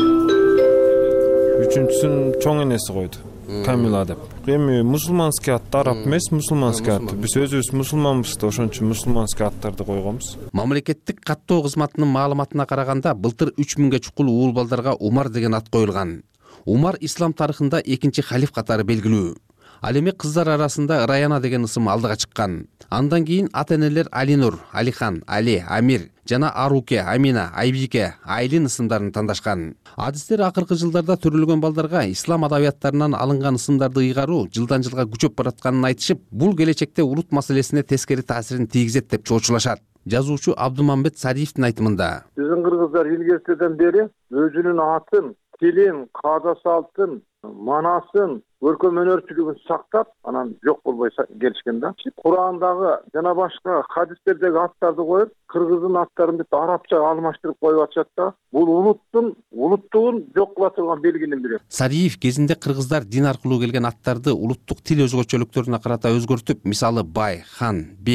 Үчүнчүсүн чоң энеси койду, Камила деп. Эми мусулманский ат, араб эмес, мусулманский ат. Биз өзүбүз мусулманбыз да, ошон үчүн мусулманский аттарды койгонбуз. Мамлекеттик каттоо кызматынын маалыматына караганда, былтыр 3000 чукул уул балдарга Умар деген ат коюлган. Умар ислам тарыхында экинчи халиф катары белгилүү. Ал эми кыздар арасында Раяна деген ысым алдыга чыккан. Андан кийин ата-энелер Алинур, Алихан, Али, Амир жана Аруке, Амина, Айбике, Айлин ысымдарын тандашкан. Адистер акыркы жылдарда төрөлгөн балдарга ислам адабияттарынан алынган ысымдарды ыйгаруу жылдан жылга күчөп баратканын айтышып, бул келечекте улут маселесине тескери таасирин тийгизет деп чоочулашат. Жазуучу Абдумамбет Садиевдин айтымында. Биздин кыргыздар илгертеден бери өзүнүн атын, тилин, каада салтын, манасын, өркөн өнөрчүлүгүн сактап, анан жок болбой келишкен да. Курандагы жана башка хадистердеги аттарды коюп, кыргыздын аттарын бүт арабча алмаштырып коюп атышат да. Бул улуттугун жок кыла турган белгинин бири. Сариев кезинде кыргыздар дин аркылуу келген аттарды улуттук тил өзгөчөлүктөрүнө карата өзгөртүп, мисалы бай, хан, бек,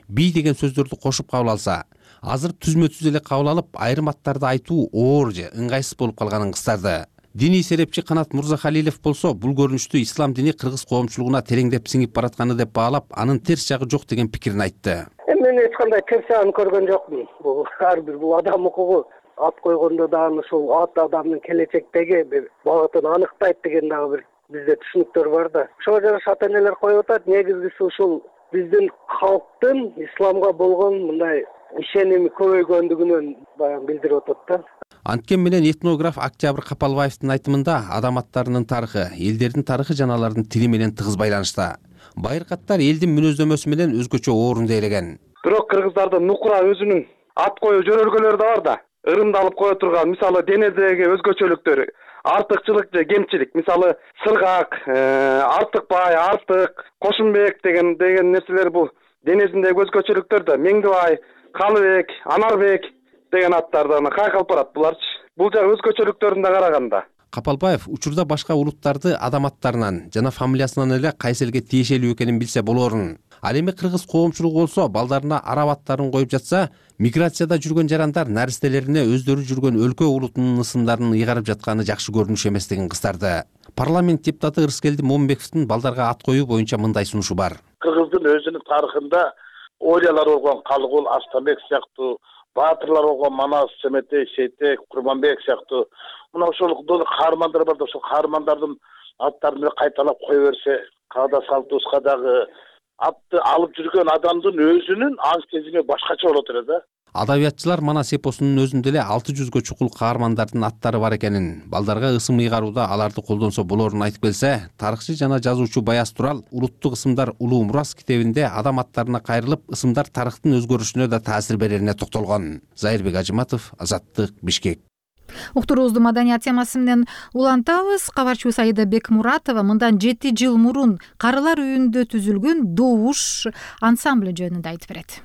бий деген сөздөрдү кошуп кабыл алса, азыр түзмө түз эле кабыл алып, айрым аттарды айтуу оор же ыңгайсыз болуп калганын кыстарды. Диний серепчи Канат Мурзахалилов болсо, бул көрүнүштү ислам дини кыргыз коомчулугуна тереңдеп сиңип баратканы деп баалап, анын терс жагы жок деген пикирин айтты. Мен эч кандай терс жагын көргөн жокмун. Бул ар бир бул адам укугу. Ат койгондо дагы ушул ат адамдын келечектеги бир багытын аныктайт деген дагы бир бизде түшүнүктөр бар да. Ошого жараша ата-энелер коюп атат, негизгиси ушул биздин калктын исламга болгон мындай ишеними көбөйгөндүгүнөн баягы билдирип атат да. Анткени менен этнограф Октябрь Капалбаевдин айтымында адам аттарынын тарыхы, элдердин тарыхы жана алардын тили менен тыгыз байланышта. Байыркаттар элдин мүнөздөмөсү менен өзгөчө орунду ээлеген. Бирок кыргыздардын нукура өзүнүн ат коюу жөнөлгөлөрү да бар да. Ырымдалып кое турган, мисалы денедеги өзгөчөлүктөр, артыкчылык же кемчилик, мисалы сыргак, артыкбай, артык, кошунбек деген нерселер бул денесиндеги өзгөчөлүктөр да. Меңдибай, Калыбек, Анарбек деген аттардан кайкалып барат буларчы. Бул жагы өзгөчөлүктөрүндө караганда. Капалбаев учурда башка улуттарды адам аттарынан жана фамилиясынан эле кайсы элге тиешелүү экенин билсе болорун. Ал эми кыргыз коомчулугу болсо, балдарына араб аттарын коюп жатса, миграцияда жүргөн жарандар наристелерине өздөрү жүргөн өлкө улутунун ысымдарын ыйгарып жатканы жакшы көрүнүш эместигин кыстарды. Парламент депутаты Ырыскелди Момбековдун балдарга ат коюу боюнча мындай сунушу бар. Кыргыздын өзүнүн тарыхында Олялар болгон Калгул, Астамбек сыяктуу, баатырлар болгон Манас, Семетей, Сейтек, Курманбек сыяктуу мына ошол каармандар бар да, ошол каармандардын аттарын кайталап кое берсе, каада салтыбызга дагы атты алып жүргөн адамдын өзүнүн аң сезими башкача болот эле да. Адабиятчылар Манас эпосунун өзүндө эле 600гө чукул каармандардын аттары бар экенин, балдарга ысым ыйгарууда аларды колдонсо болорун айтып келсе, тарыхчы жана жазуучу Баяз Турал улуттук ысымдар улуу мурас китебинде адам аттарына кайрылып, ысымдар тарыхтын өзгөрүшүнө да таасир берерине токтолгон. Зайырбек Ажыматов, Азаттык, Бишкек. Уктуруубузду маданият темасы менен улантабыз. Кабарчыбыз Аида Бекмуратова мындан 7 жыл мурун Карылар үйүндө түзүлгөн Добуш ансамбль жөнүндө айтып берет.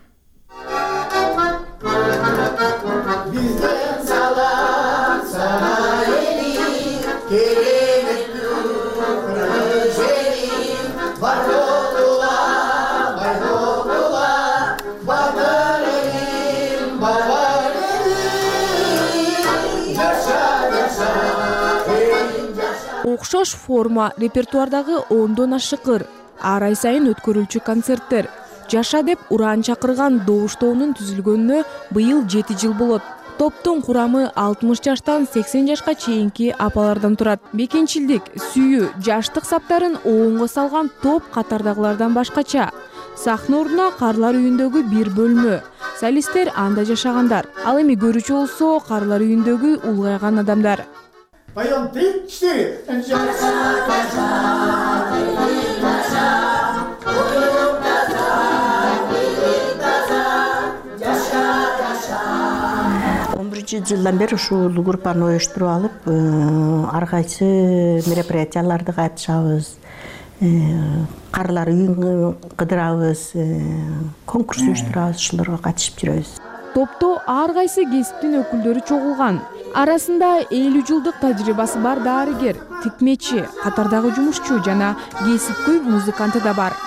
Бизден салам сана элим, кереметтүү жерим, бар болула, бай болула, батыр элим, бабар элим, жаша, жаша, элим жаша. Окшош форма репертуардагы 10дон ашык ар ай сайын өткөрүлчү концерттер. Жаша деп ураан чакырган Добуш тобунун түзүлгөнүнө быйыл 7 жыл болот. Топтун курамы 60 жаштан 80 жашка чейинки апалардан турат. Бекенчилдик, сүйүү, жаштык саптарын оонго салган топ катардагылардан башкача. Сахна ордуна Карылар үйүндөгү бир бөлмө. Солисттер анда жашагандар. Ал эми көрүүчү болсо Карылар үйүндөгү улгайган адамдар. Поем 3-4. Жылдан бери ушул группаны оюштуруп алып, ар кайсы мероприятияларды катышабыз, Карылар үйүн кыдырабыз, конкурс уюштурабыз, ушуларга катышып жүрөбүз. Топто ар кайсы кесиптин өкүлдөрү чогулган. Арасында 50 жылдык тажрыйбасы бар дарыгер, тикмечи, катардагы жумушчу жана кесипкөй музыканты да бар.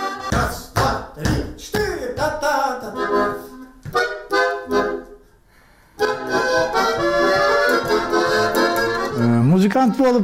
Музыкант болуп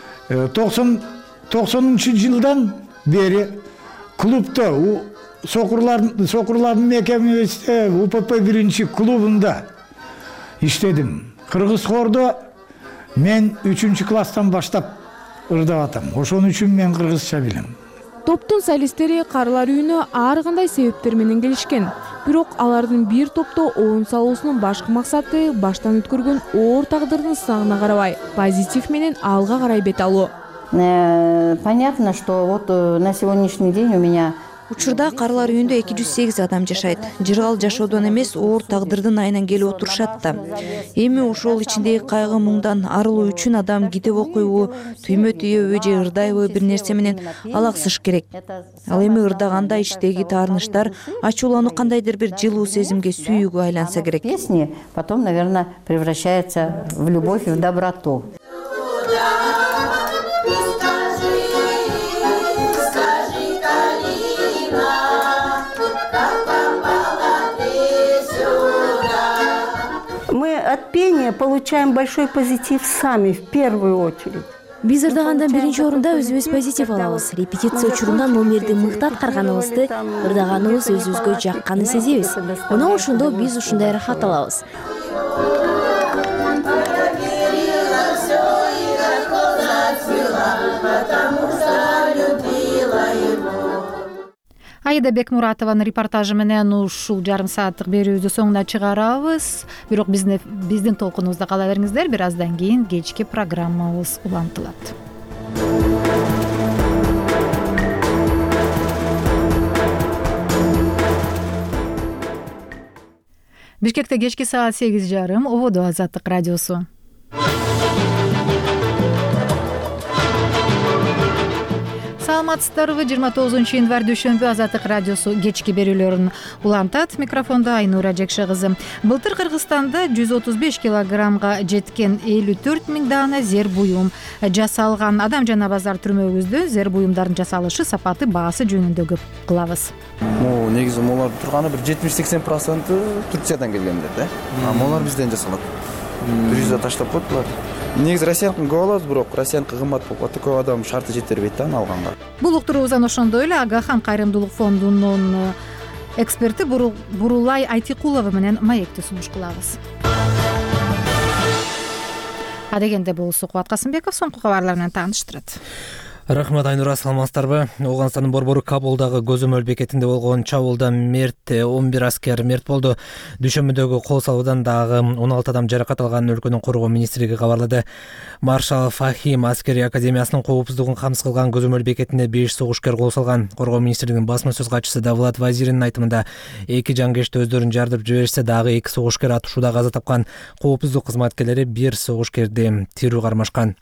90-жылдан бери клубда Сокурлардын мекемесинде УПП 1 клубунда иштедим. Кыргыз хордо мен 3-класстан баштап ырдап атам. Ошон үчүн мен кыргызча билем. Топтун солисттери Карылар үйүнө ар кандай себептер менен келишкен. Бирок алардын бир топто оон салуусунун башкы максаты баштан өткөргөн оор тагдырдын сагына карабай, позитив менен алга карай бет алуу. Понятно, что вот на сегодняшний день у меня Учурда Карылар үйүндө 208 адам жашайт. Жыргал жашоодон эмес, оор тагдырдын айынан келип отурушат да. Эми ошол ичиндеги кайгы муңдан арылуу үчүн адам китеп окуйбу, түймө түйөбү же ырдайбы бир нерсе менен алаксыш керек. Ал эми ырдаганда ичтеги таарынычтар ачуулануу кандайдыр бир жылуу сезимге, сүйүүгө айланса керек. Песни потом, наверное, превращается в любовь и в доброту. от пения получаем большой позитив сами, в первую очередь. Биз ырдагандан биринчи орунда өзүбүз позитив алабыз. Репетиция учурунда номерди мыкты аткарганыбызды, ырдаганыбыз өзүбүзгө жакканын сезебиз. Мына ошондо биз ушундай ырахат алабыз. Аида Бекмуратованын репортажы менен ушул жарым сааттык берүүбүздү соңуна чыгарабыз. Бирок биздин толкунубузда кала бериңиздер. Бир аздан кийин кечки программабыз улантылат. Бишкекте кечки саат 8:30. Ободо Азаттык радиосу. Саламатсыздарбы? 29-январь дүйшөмбү Азаттык радиосу кечки берүүлөрүн улантат. Микрофондо Айнура Жекше кызы. Былтыр Кыргызстанда 135 килограммга жеткен 54 000 даана зер буюм жасалган. Адам жана базар түрмөгүбүздө зер буюмдардын жасалышы, сапаты, баасы жөнүндө көп кылабыз. Негизи молор турганы бир 70-80% Турциядан келгендер да. Молор бизден жасалат. 100 таштап коет булар. Негизи Россияныкын көп алабыз, бирок Россияныкы кымбат болуп калат. Көп адам шарты жетербейт да алганга. Бул уктуруубуздан ошондой эле Агахан кайрымдуулук фондунун эксперти Бурулай Айтикулова менен маекти сунуш кылабыз. Адегенде болсо Кубат Касымбеков соңку кабарлар менен тааныштырат. Рахмат Айнура, саламатсыздарбы? Оганстандын борбору Кабулдагы көзөмөл бекетинде болгон чабуулда 11 аскер мерт болду. Дүйшөмбүдөгү кол салуудан дагы 16 адам жаракат алганын өлкөнүн коргоо министрлиги кабарлады. Маршал Фахим аскери академиясынын коопсуздугун камсыз кылган көзөмөл бекетине 5 согушкер кол салган. Коргоо министрлигинин басма сөз катчысы Давлат Вазиринин айтымында 2 жангечти өздөрүн жардырып жиберишсе, дагы 2 согушкер атышууда каза тапкан. Коопсуздук кызматкерлери 1 согушкерди тирүү кармашкан.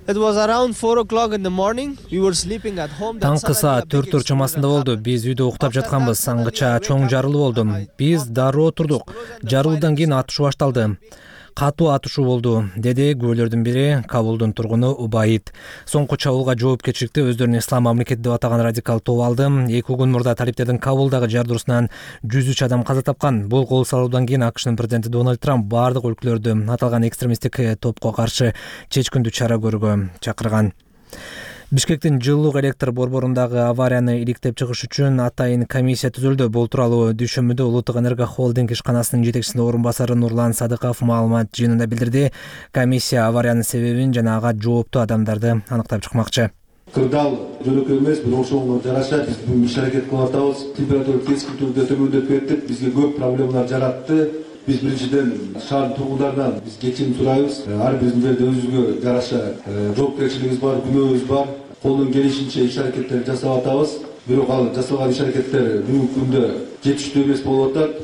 Таңкы саат 4 чамасында болду. Биз үйдө уктап жатканбыз. Аңгыча чоң жарылуу болду. Биз дароо турдук. Жарылуудан кийин атышуу башталды. Катуу атышуу болду, деди күбөлөрдүн бири, Кабулдун тургуну Убайит. Соңку чабуулга жоопкерчиликти өздөрүн ислам мамлекети деп атаган радикал топ алды. 2 күн мурда талиптердин Кабулдагы жардыруусунан 103 адам каза тапкан. Бул кол салуудан кийин АКШнын президенти Дональд Трамп бардык өлкөлөрдү аталган экстремисттик топко каршы чечкиндүү чара көрүүгө чакырган. Бишкектин жылуулук электр борборундагы аварияны иликтеп чыгыш үчүн атайын комиссия түзүлдү. Бул тууралуу дүйшөмбүдө Улуттук энерго холдинг ишканасынын жетекчисинин орун басары Нурлан Садыков маалымат жыйынында билдирди. Комиссия авариянын себебин жана ага жооптуу адамдарды аныктап чыкмакчы. Кырдаал жөнөкөй эмес, бирок ошого жараша биз бүгүн иш аракет кылып атабыз. Температура keskin түрдө төмөндөп кетти, бизге көп проблемалар жаратты. Биз биринчиден шаардын тургундарынан биз кечирим сурайбыз. Ар биздин жерде өзүбүзгө жараша жоопкерчилигибиз бар, күнөөбүз бар. Колдон келишинче иш аракеттерди жасап атабыз. Бирок ал жасалган иш аракеттер бүгүнкү күндө жетиштүү эмес болуп атат.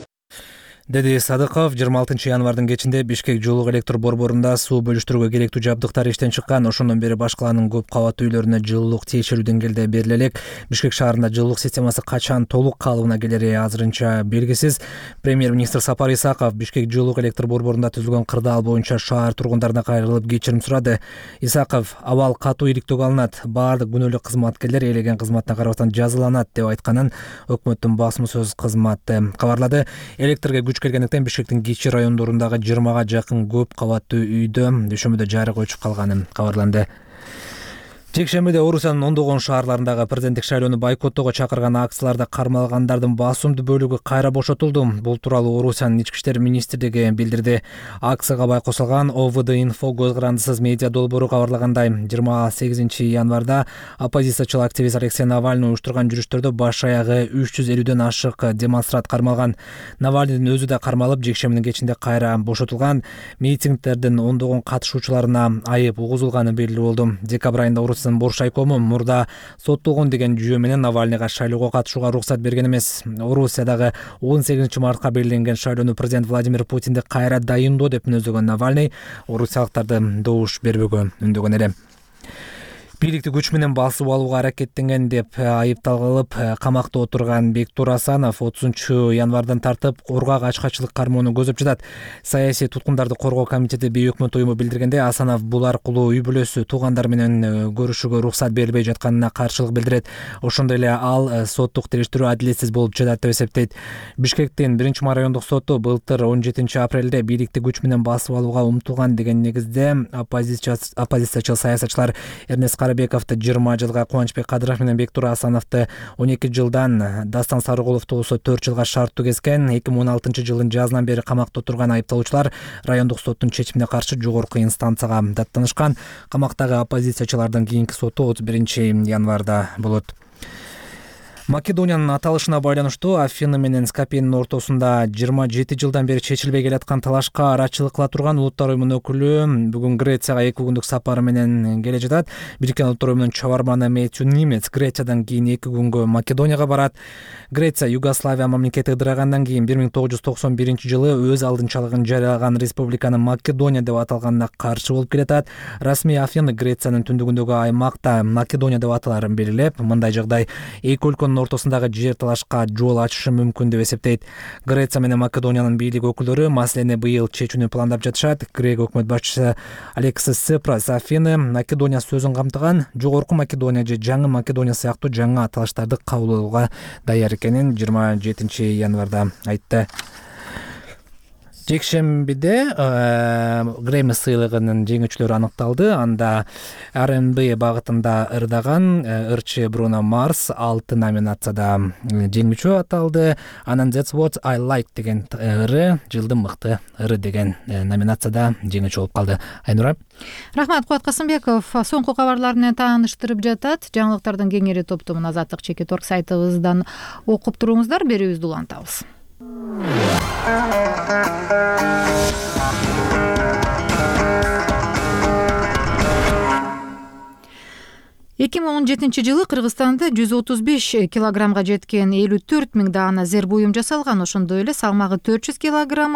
Деди Садыков, 26 январдын кечинде Бишкек жылуулук электр борборунда суу бөлүштүрүүгө керектүү жабдыктар иштен чыккан. Ошондон бери баш калаанын көп кабаттуу үйлөрүнө жылуулук тиешелүү деңгээлде бериле элек. Бишкек шаарында жылуулук системасы качан толук калыбына келери азырынча белгисиз. Премьер-министр Сапар Исаков Бишкек жылуулук электр борборунда түзүлгөн кырдаал боюнча шаар тургундарына кайрылып кечирим сурады. Исаков абал катуу иликтөөгө алынат, баардык күнөөлүү кызматкерлер ээлеген кызматына карабастан жазаланат деп айтканын өкмөттүн басма сөз кызматы кабарлады. Электрге күч келгендиктен Бишкектин кичи райондорундагы 20га жакын көп кабаттуу үйдө дүйшөмбүдө жарык өчүп калганын кабарланды. Жекшембиде Орусиянын ондогон шаарларындагы президенттик шайлоону бойкоттоого чакырган акцияларда кармалгандардын басымдуу бөлүгү кайра бошотулду. Бул тууралуу Орусиянын ички иштер министрлиги билдирди. Акцияга байкосулган ОВД-Инфо көз карандысыз медиа долбоору кабарлагандай, 28 январда оппозициячыл активист Алексей Навальный уюштурган жүрүштөрдө баш аягы 350дөн ашык демонстрант кармалган. Навальныйдын өзү да кармалып, жекшембинин кечинде кайра бошотулган. Митингдердин ондогон катышуучуларына айып угузулганы белгилүү болду. Декабрь айында Бош айкому мурда соттолгон деген жүйө менен Навальныйга шайлоого катышууга уруксат берген эмес. Орусиядагы 18 мартка белгиленген шайлоону президент Владимир Путинди кайра дайындоо деп мүнөздөгөн Навальный орусиялыктарды добуш бербөөгө үндөгөн эле. бийликти күч менен басып алууга аракеттенген деп айыпталып камакта отурган Бектур Асанов 30 январдан тартып ургак ачкачылык кармоону көзөп жатат. Саясий туткундарды коргоо комитети бейөкмөт уюму билдиргенде, Асанов бул аркылуу үй бүлөсү, туугандар менен көрүшүүгө уруксат берилбей жатканына каршылык билдирет. Ошондой эле ал соттук териштирүү адилетсиз болуп жатат деп эсептейт. Бишкектин 1 райондук соту былтыр 17 апрелде бийликти күч менен басып алууга умтулган деген негизде оппозициячыл саясатчылар Эрнест Карабековду 20 жылга, Кубанычбек Кадыров менен Бектур Асановду 12 жылдан, Дастан Сарыгуловду болсо 4 жылга шарттуу kesкен. 2016 жылдын жазынан бери камакта отурган айыпталуучулар райондук соттун чечимине каршы жогорку инстанцияга даттанышкан. Камактагы оппозициячылардын кийинки соту 31 январда болот. Македониянын аталышына байланыштуу Афина менен Скопьенин ортосунда 27 жылдан бери чечилбей келаткан талашка арачылык кыла турган Улуттар уюмунун өкүлү бүгүн Грецияга 2 күндүк сапары менен келе жатат. Бириккен Улуттар уюмунун чабарманы Мэтью Нимец Грециядан кийин 2 күнгө Македонияга барат. Греция Югославия мамлекети ыдырагандан кийин 1991 жылы өз алдынчалыгын жарыялаган республиканы Македония деп аталганына каршы болуп келатат. Расмий Афина Грециянын түндүгүндөгү аймакта Македония деп аталарын белгилеп, мындай жагдай эки өлкөнүн ортосундагы жер талашка жол ачышы мүмкүн деп эсептейт. Греция менен Македониянын бийлик өкүлдөрү маселени быйыл чечүүнү пландап жатышат. Грек өкмөт башчысы Алексис Ципрас Афина Македония сөзүн камтыган Жогорку Македония же Жаңы Македония сыяктуу жаңы аталыштарды кабыл алууга даяр экенин 27 январда айтты. Жекшембиде Грэмми сыйлыгынын жеңүүчүлөрү аныкталды. Анда R&B багытында ырдаган ырчы Бруно Марс 6 номинацияда жеңүүчү аталды. Анан That's What I Like деген ыры, жылдын мыкты ыры деген номинацияда жеңүүчү болуп калды. Айнура. Рахмат, Кубат Касымбеков соңку кабарлар менен тааныштырып жатат. Жаңылыктардын кеңири топтомун Азаттык Чекит.org сайтыбыздан окуп туруңуздар, берүүбүздү улантабыз. 2017 жылы Кыргызстанда 135 килограммга жеткен 54 миң даана зер буюм жасалган. Ошондой эле салмагы 400 килограмм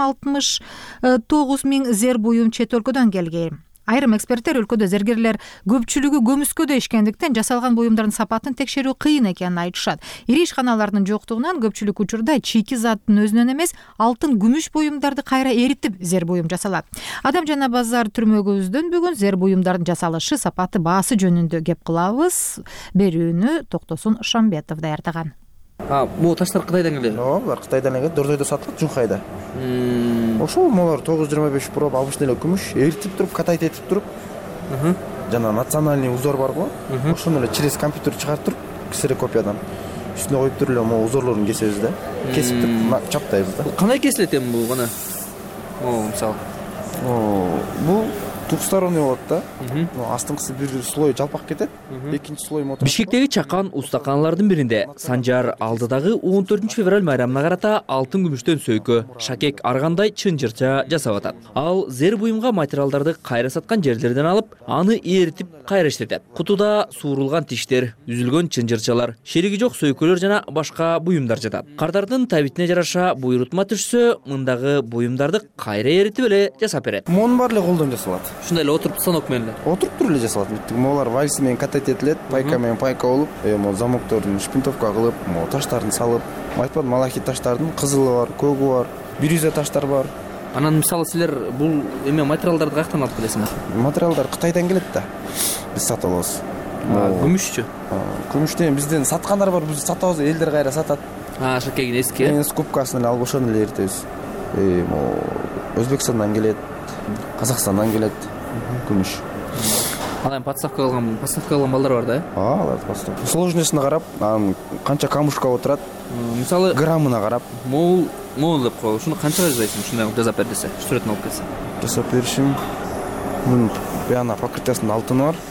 69 миң зер буюм чет өлкөдөн келген. Айрым эксперттер өлкөдө зергерлер көпчүлүгү көмүскөдө ишкендиктен жасалган буюмдардын сапатын текшерүү кыйын экенин айтышат. Ири ишканалардын жоктугунан көпчүлүк учурда чийки заттын өзүнөн эмес, алтын, күмүш буюмдарды кайра эритип зер буюм жасалат. Адам жана базар түрмөгүбүздөн бүгүн зер буюмдардын жасалышы, сапаты, баасы жөнүндө кеп кылабыз. Берүүнү Токтосун Шамбетов даярдаган. Бул таштар Кытайдан келет? Булар Кытайдан келет, Дордойдо сатылат, Жунхайда. Ошол молар 925 проб обычный эле күмүш, эритип туруп, катайтып этип туруп. Жана национальный узор бар го. Ошону эле через компьютер чыгарып туруп, ксерокопиядан үстүнө коюп туруп эле могу узорлорун кесебиз да. Кесип туруп чаптайбыз да. Кандай кесилет эми бул гана? Мисалы. Бул двухсторонний болот да. Астыңкысы бир слой жалпак кетет, экинчи слой мотор. Бишкектеги чакан устаканалардын биринде Санжар алдыдагы 14 февраль майрамына карата алтын күмүштөн сөйкө, шакек ар кандай чынжырча жасап атат. Ал зер буюмга материалдарды кайра саткан жерлерден алып, аны эритип кайра иштетет. Кутуда суурулган тиштер, үзүлгөн чынжырчалар, шериги жок сөйкөлөр жана башка буюмдар жатат. Кардардын табитине жараша буйрутма түшсө, мындагы буюмдарды кайра эритип эле жасап берет. Монун баары эле колдон жасалат. Ушундай эле отуруп станок менен эле. Отуруп туруп эле жасалат. Молар вальс менен катать этилет, пайка менен пайка болуп, замоктордун шпинтовка кылып, таштарын салып, айтпадым, малахит таштардын кызылы бар, көгү бар, бирюза таштар бар. Анан мисалы силер бул эме материалдарды каяктан алып келесиңер? Материалдар Кытайдан келет да. Биз сатып алабыз. Күмүшчү? Күмүштөн бизден саткандар бар, биз сатабыз, элдер кайра сатат. Шакегин эски. Скупкасын эле алып ошону эле эритебиз. Өзбекстандан келет, Казакстандан келет күмүш. Ал эми поставка кылган балдар бар да? Алар поставка. Сложностуна карап, анан канча камушка отурат. Мисалы граммына карап. Мол деп коелу. Ушуну канчага жасайсың? Ушундай жасап бер десе, сүрөтүн алып келсе. Жасап беришим. Мунун баяна покрытиясында алтыны бар.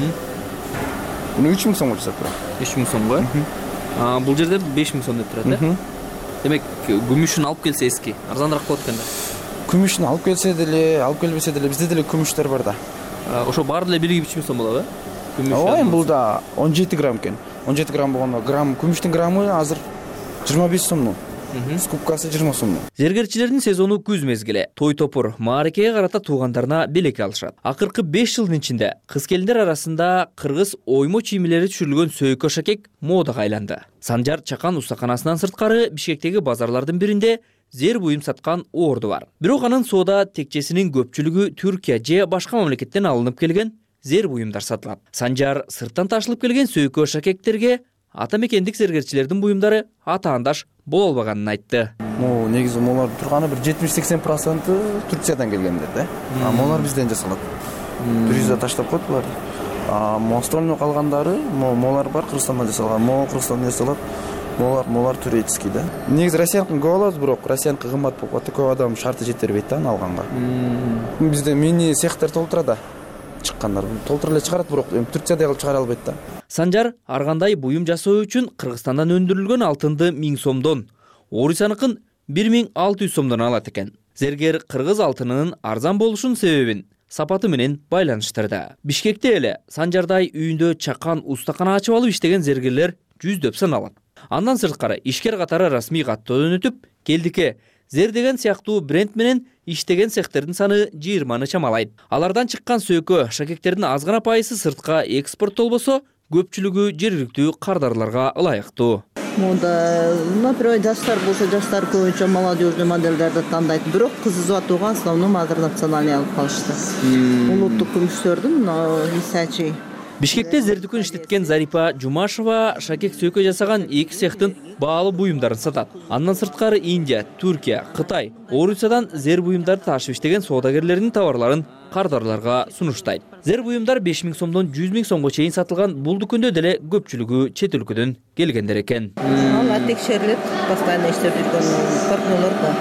Муну 3000 сомго жасап берем. 3000 сомго? Бул жерде 5000 сом деп турат, да? Демек, күмүшүн алып келсе эски, арзаныраак болот экен да. Күмүшүн алып келсе деле, алып келбесе деле, бизде деле күмүштөр бар да. Ошо баары деле бириги 3000 сом болобу? Ооба, бул да 17 грамм экен. 17 грамм болгондо күмүштүн граммы азыр 25 сомдун. скупкасы 20 сом. Зергерчилердин сезону күз мезгили. Той топур мааракеге карата туугандарына белек алышат. Акыркы 5 жылдын ичинде кыз келиндер арасында кыргыз оймо чийимлери түшүрүлгөн сөйкө шакек модага айланды. Санжар Чакан устаканасынан сырткары Бишкектеги базарлардын биринде зер буюм саткан орду бар. Бирок анын соода текчесинин көпчүлүгү Түркия же башка мамлекеттен алынып келген зер буюмдар сатылат. Санжар сырттан ташылып келген сөйкө шакектерге ата мекендик зергерчилердин буюмдары атаандаш боло албаганын айтты. Негизи молардын турганы бир 70-80% Турциядан келгендер да. Молар бизден жасалат. Туризмде таштап койт булар. Остальной калгандары молар бар Кыргызстандан жасалган. Кыргызстандан жасалат. Молар турецкий да. Негизи Россияныкын көп алабыз, бирок Россияныкы кымбат болуп калат. Көп адам шарты жетербейт да аны алганга. Бизде мини цехтер толтура да. Чыккандар толтура эле чыгарат, бирок Турцияда кылып чыгара албайт да. Санжар ар кандай буюм жасоо үчүн Кыргызстандан өндүрүлгөн алтынды 1000 сомдон, Орусяныкын 1600 сомдон алат экен. Зергер кыргыз алтынынын арзан болушунун себебин сапаты менен байланыштырды. Бишкекте эле Санжардай үйүндө чакан устакана ачып алып иштеген зергерлер жүздөп саналат. Андан сырткары ишкер катары расмий каттоодон өтүп, келдикке зер деген сыяктуу бренд менен иштеген цехтердин саны 20-ны чамалайт. Алардан чыккан сөйкө шакектердин аз гана пайызы сыртка экспорттолбосо, көпчүлүгү жергиликтүү кардарларга ылайыктуу. Мода, например, жаштар болсо жаштар көбүнчө молодежный модельдерди тандайт. Бирок кыз убатууга основном азыр национальный алып калышты. Улуттук күмүштөрдүн висячий. Бишкекте зердүкүн иштеткен Зарипа Жумашева шакек сөйкө жасаган 2 цехтин баалуу буюмдарын сатат. Андан сырткары Индия, Түркия, Кытай, Орусиядан зер буюмдарды ташып иштеген соодагерлердин товарларын кардарларга сунуштайт. Зер буюмдар 5000 сомдон 100 000 сомго чейин сатылган бул дүкөндө деле көпчүлүгү чет өлкөдөн келгендер экен. Алар текшерилет, постоянно иштеп жүргөн партнерлер бар.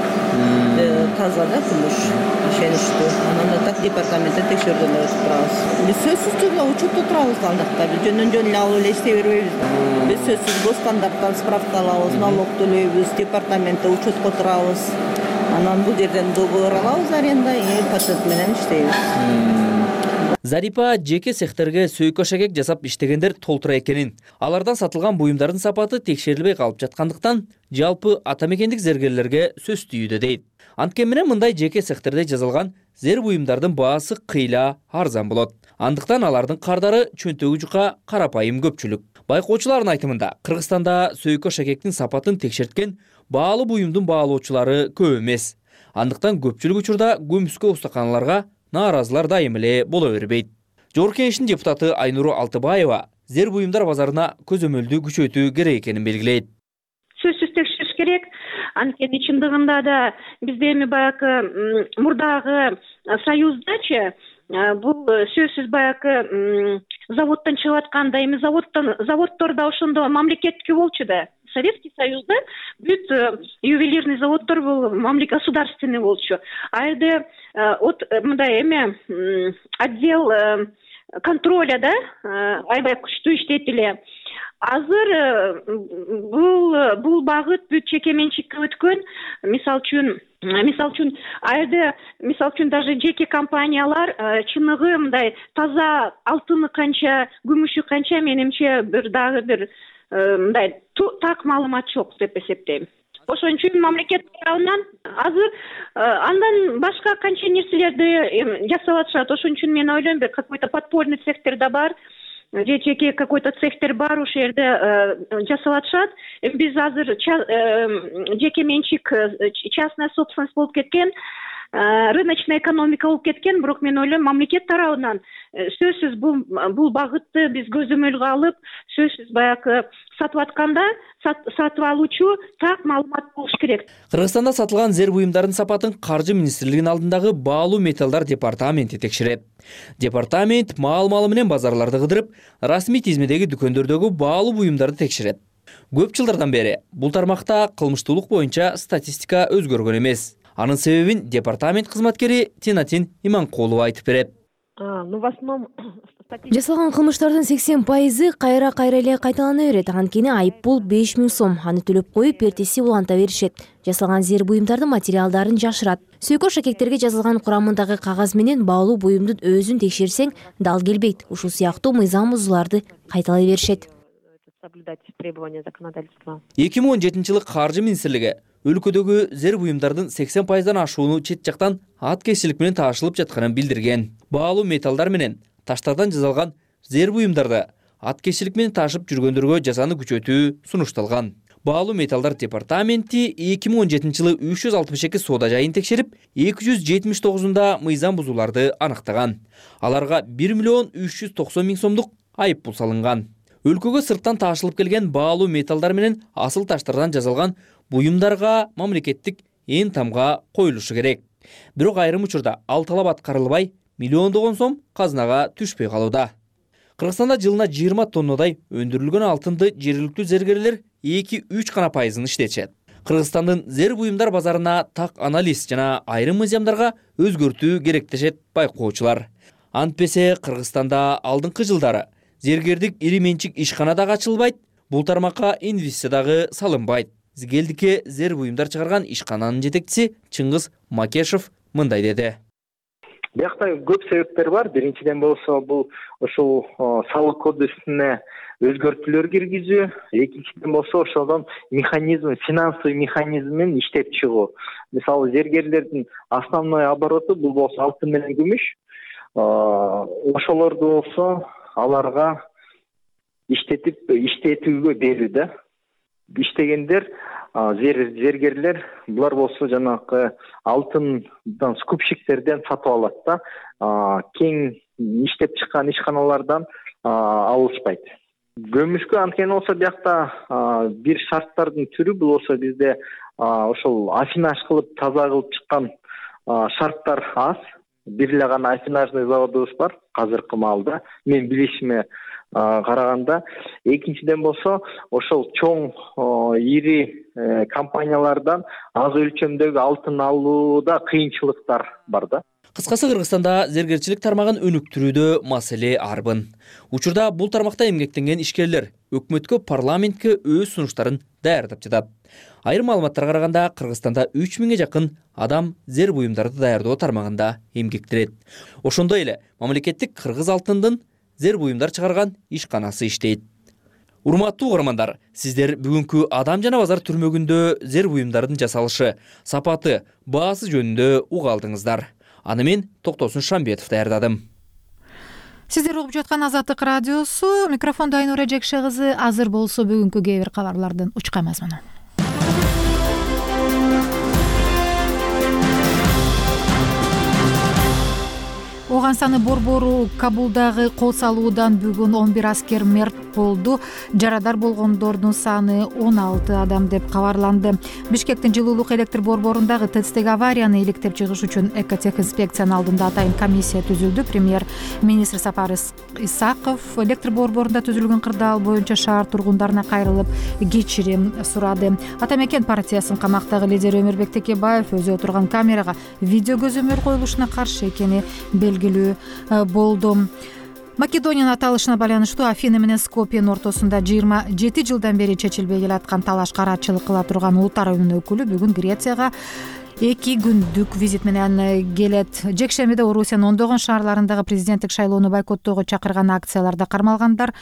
Таза да күмүш, ишеничтүү. Анан да так департаментте текшергөндөр турабыз. Биз сөзсүз түрдө учетто турабыз андакта. Биз жөндөн эле алып эле иштей бербейбиз. Биз сөзсүз госстандарттан справка алабыз, налог төлөйбүз, департаментте учетко турабыз. Анан бул жерден договор алабыз аренда, патент менен иштейбиз. Зарипа жеке цехтерге сөйкө шакек жасап иштегендер толтура экенин, алардан сатылган буюмдардын сапаты текшерилбей калып жаткандыктан, жалпы ата мекендик зергерлерге сөз түйүүдө дейт. Анткени менен мындай жеке цехтерде жасалган зер буюмдардын баасы кыйла арзан болот. Андыктан алардын кардары чөнтөгү жука карапайым көпчүлүк. Байкоочулардын айтымында, Кыргызстанда сөйкө шакектин сапатын текшерткен баалуу буюмдун баалоочулары көп эмес. Андыктан көпчүлүк учурда көмүскө устаканаларга нааразылар дайым эле боло бербейт. Жогорку Кеңештин депутаты Айнуру Алтыбаева зер буюмдар базарына көзөмөлдү күчөтүү керек экенин белгилейт. Сөзсүз текшериш керек. Анткени чындыгында да бизде эми баягы мурдагы союздачы бул сөзсүз баягы заводдон чыгып атканда эми заводдордо ошондо мамлекеттики болчу да. Советский Союзда бүт ювелирный заводдор бул государственный болчу. А жерде мындай эме отдел контроля да аябай күчтүү иштейт эле. Азыр бул багыт бүт жеке менчикке өткөн. Мисалы үчүн даже жеке компаниялар чыныгы мындай таза алтыны канча, күмүшү канча менимче дагы бир мындай так маалымат жок деп эсептейм. Ошон үчүн мамлекет тарабынан азыр андан башка канча нерселерди жасап атышат. Ошон үчүн мен ойлойм, бир какой-то подпольный цехтер да бар, жеке какой-то цехтер бар, ошол жерде жасап атышат. Биз азыр жеке менчик, частная собственность болуп кеткен, рыночная экономика болуп кеткен, бирок мен ойлойм, мамлекет тарабынан сөзсүз бул багытты биз көзөмөлгө алып, сөзсүз баягы сатып атканда сатып алуучу так маалымат болуш керек. Кыргызстанда сатылган зер буюмдардын сапатын Каржы министрлигинин алдындагы баалуу металлдар департаменти текшерет. Департамент маал-маалы менен базарларды кыдырып, расмий тизмедеги дүкөндөрдөгү баалуу буюмдарды текшерет. Көп жылдардан бери бул тармакта кылмыштуулук боюнча статистика өзгөргөн эмес. Анын себебин департамент кызматкери Тинатин Иманкулова айтып берет. В основном жасалган кылмыштардын 80% кайра эле кайталана берет. Анткени айыппул 5000 сом. Аны төлөп коюп, эртеси уланта беришет. Жасалган зер буюмдардын материалдарын жашырат. Сөйкө шакектерге жазылган курамындагы кагаз менен баалуу буюмдун өзүн текшерсең дал келбейт. Ушул сыяктуу мыйзам бузууларды кайталай беришет. соблюдать требования законодательства. 2017 Каржы министрлиги өлкөдөгү зер буюмдардын 80%дан ашууну чет жактан аткезчилик менен таашылып жатканын билдирген. Баалуу металлдар менен таштардан жасалган зер буюмдарды аткезчилик менен таашып жүргөндөргө жазаны күчөтүү сунушталган. Баалуу металлдар департаменти 2017 жылы 362 соода жайын текшерип, 279-унда мыйзам бузууларды аныктаган. Аларга 1 миллион 390 миң сомдук айып пул салынган. Өлкөгө сырттан таашылып келген баалуу металлдар менен асыл таштардан жасалган буюмдарга мамлекеттик ээн тамга коюлушу керек. Бирок айрым учурда ал талап аткарылбай, миллиондогон сом казынага түшпөй калууда. Кыргызстанда жылына 20 тоннадай өндүрүлгөн алтынды жергиликтүү зергерлер 2-3% иштетишет. Кыргызстандын зер буюмдар базарына так анализ жана айрым мыйзамдарга өзгөртүү керектешет байкоочулар. Антпесе Кыргызстанда алдыңкы жылдары зергердик ири менчик ишкана дагы ачылбайт, бул тармакка инвестиция дагы салынбайт. Згелдикке зер буюмдар чыгарган ишкананын жетекчиси Чыңгыз Макешев мындай деди. Биякта көп себептер бар. Биринчиден болсо бул ушул салык кодексине өзгөртүүлөр киргизүү, экинчиден болсо ошодон механизм, финансовый механизмин иштеп чыгуу. Мисалы зергерлердин основной обороту бул болсо алтын менен күмүш. Ошолорду болсо аларга иштетүүгө берүү да. Иштегендер зергерлер булар болсо жанагы алтындан скупщиктерден сатып алат да. Кең иштеп чыккан ишканалардан алышпайт. Көмүшкө анткени болсо биякта бир шарттардын түрү бул болсо бизде ошол афинаж кылып таза кылып чыккан шарттар аз. Бир эле гана афинажный заводубуз бар азыркы маалда. Мен билишиме караганда. Экинчиден болсо ошол чоң ири компаниялардан аз өлчөмдөгү алтын алууда кыйынчылыктар бар да. Кыскасы Кыргызстанда зергерчилик тармагын өнүктүрүүдө маселе арбын. Учурда бул тармакта эмгектенген ишкерлер өкмөткө, парламентке өз сунуштарын даярдап жатат. Айрым маалыматтарга караганда Кыргызстанда 3000ге жакын адам зер буюмдарды даярдоо тармагында эмгектенет. Ошондой эле мамлекеттик кыргыз алтындын зер буюмдар чыгарган ишканасы иштейт. Урматтуу угармандар, сиздер бүгүнкү адам жана базар түрмөгүндө зер буюмдардын жасалышы, сапаты, баасы жөнүндө уга алдыңыздар. Аны мен Токтосун Шамбетов даярдадым. Сиздер угуп жаткан Азаттык радиосу, микрофондо Айнура Жекше кызы. Азыр болсо бүгүнкү кээ бир кабарлардын учка мазмуну. Оғансаны борбору Кабулдагы кол салуудан бүгүн 11 аскер мерт болду. Жарадар болгондордун саны 16 адам деп кабарланды. Бишкектин жылуулук электр борборундагы ТЭЦтеги аварияны иликтеп чыгыш үчүн экотехинспекциянын алдында атайын комиссия түзүлдү. Премьер-министр Сапар Исаков электр борборунда түзүлгөн кырдаал боюнча шаар тургундарына кайрылып кечирим сурады. Атамекен партиясынын камактагы лидери Өмүрбек Текебаев өзү отурган камерага видео көзөмөл коюлушуна каршы экени белгилүү болду. Македониянын аталышына байланыштуу Афина менен Скопьенин ортосунда 27 жылдан бери чечилбей келаткан талаш караатчылык кыла турган улуттар оюнунун өкүлү бүгүн Грецияга 2 күндүк визит менен келет. Жекшембиде Орусиянын ондогон шаарларындагы президенттик шайлоону бойкоттоого чакырган акцияларда кармалгандардын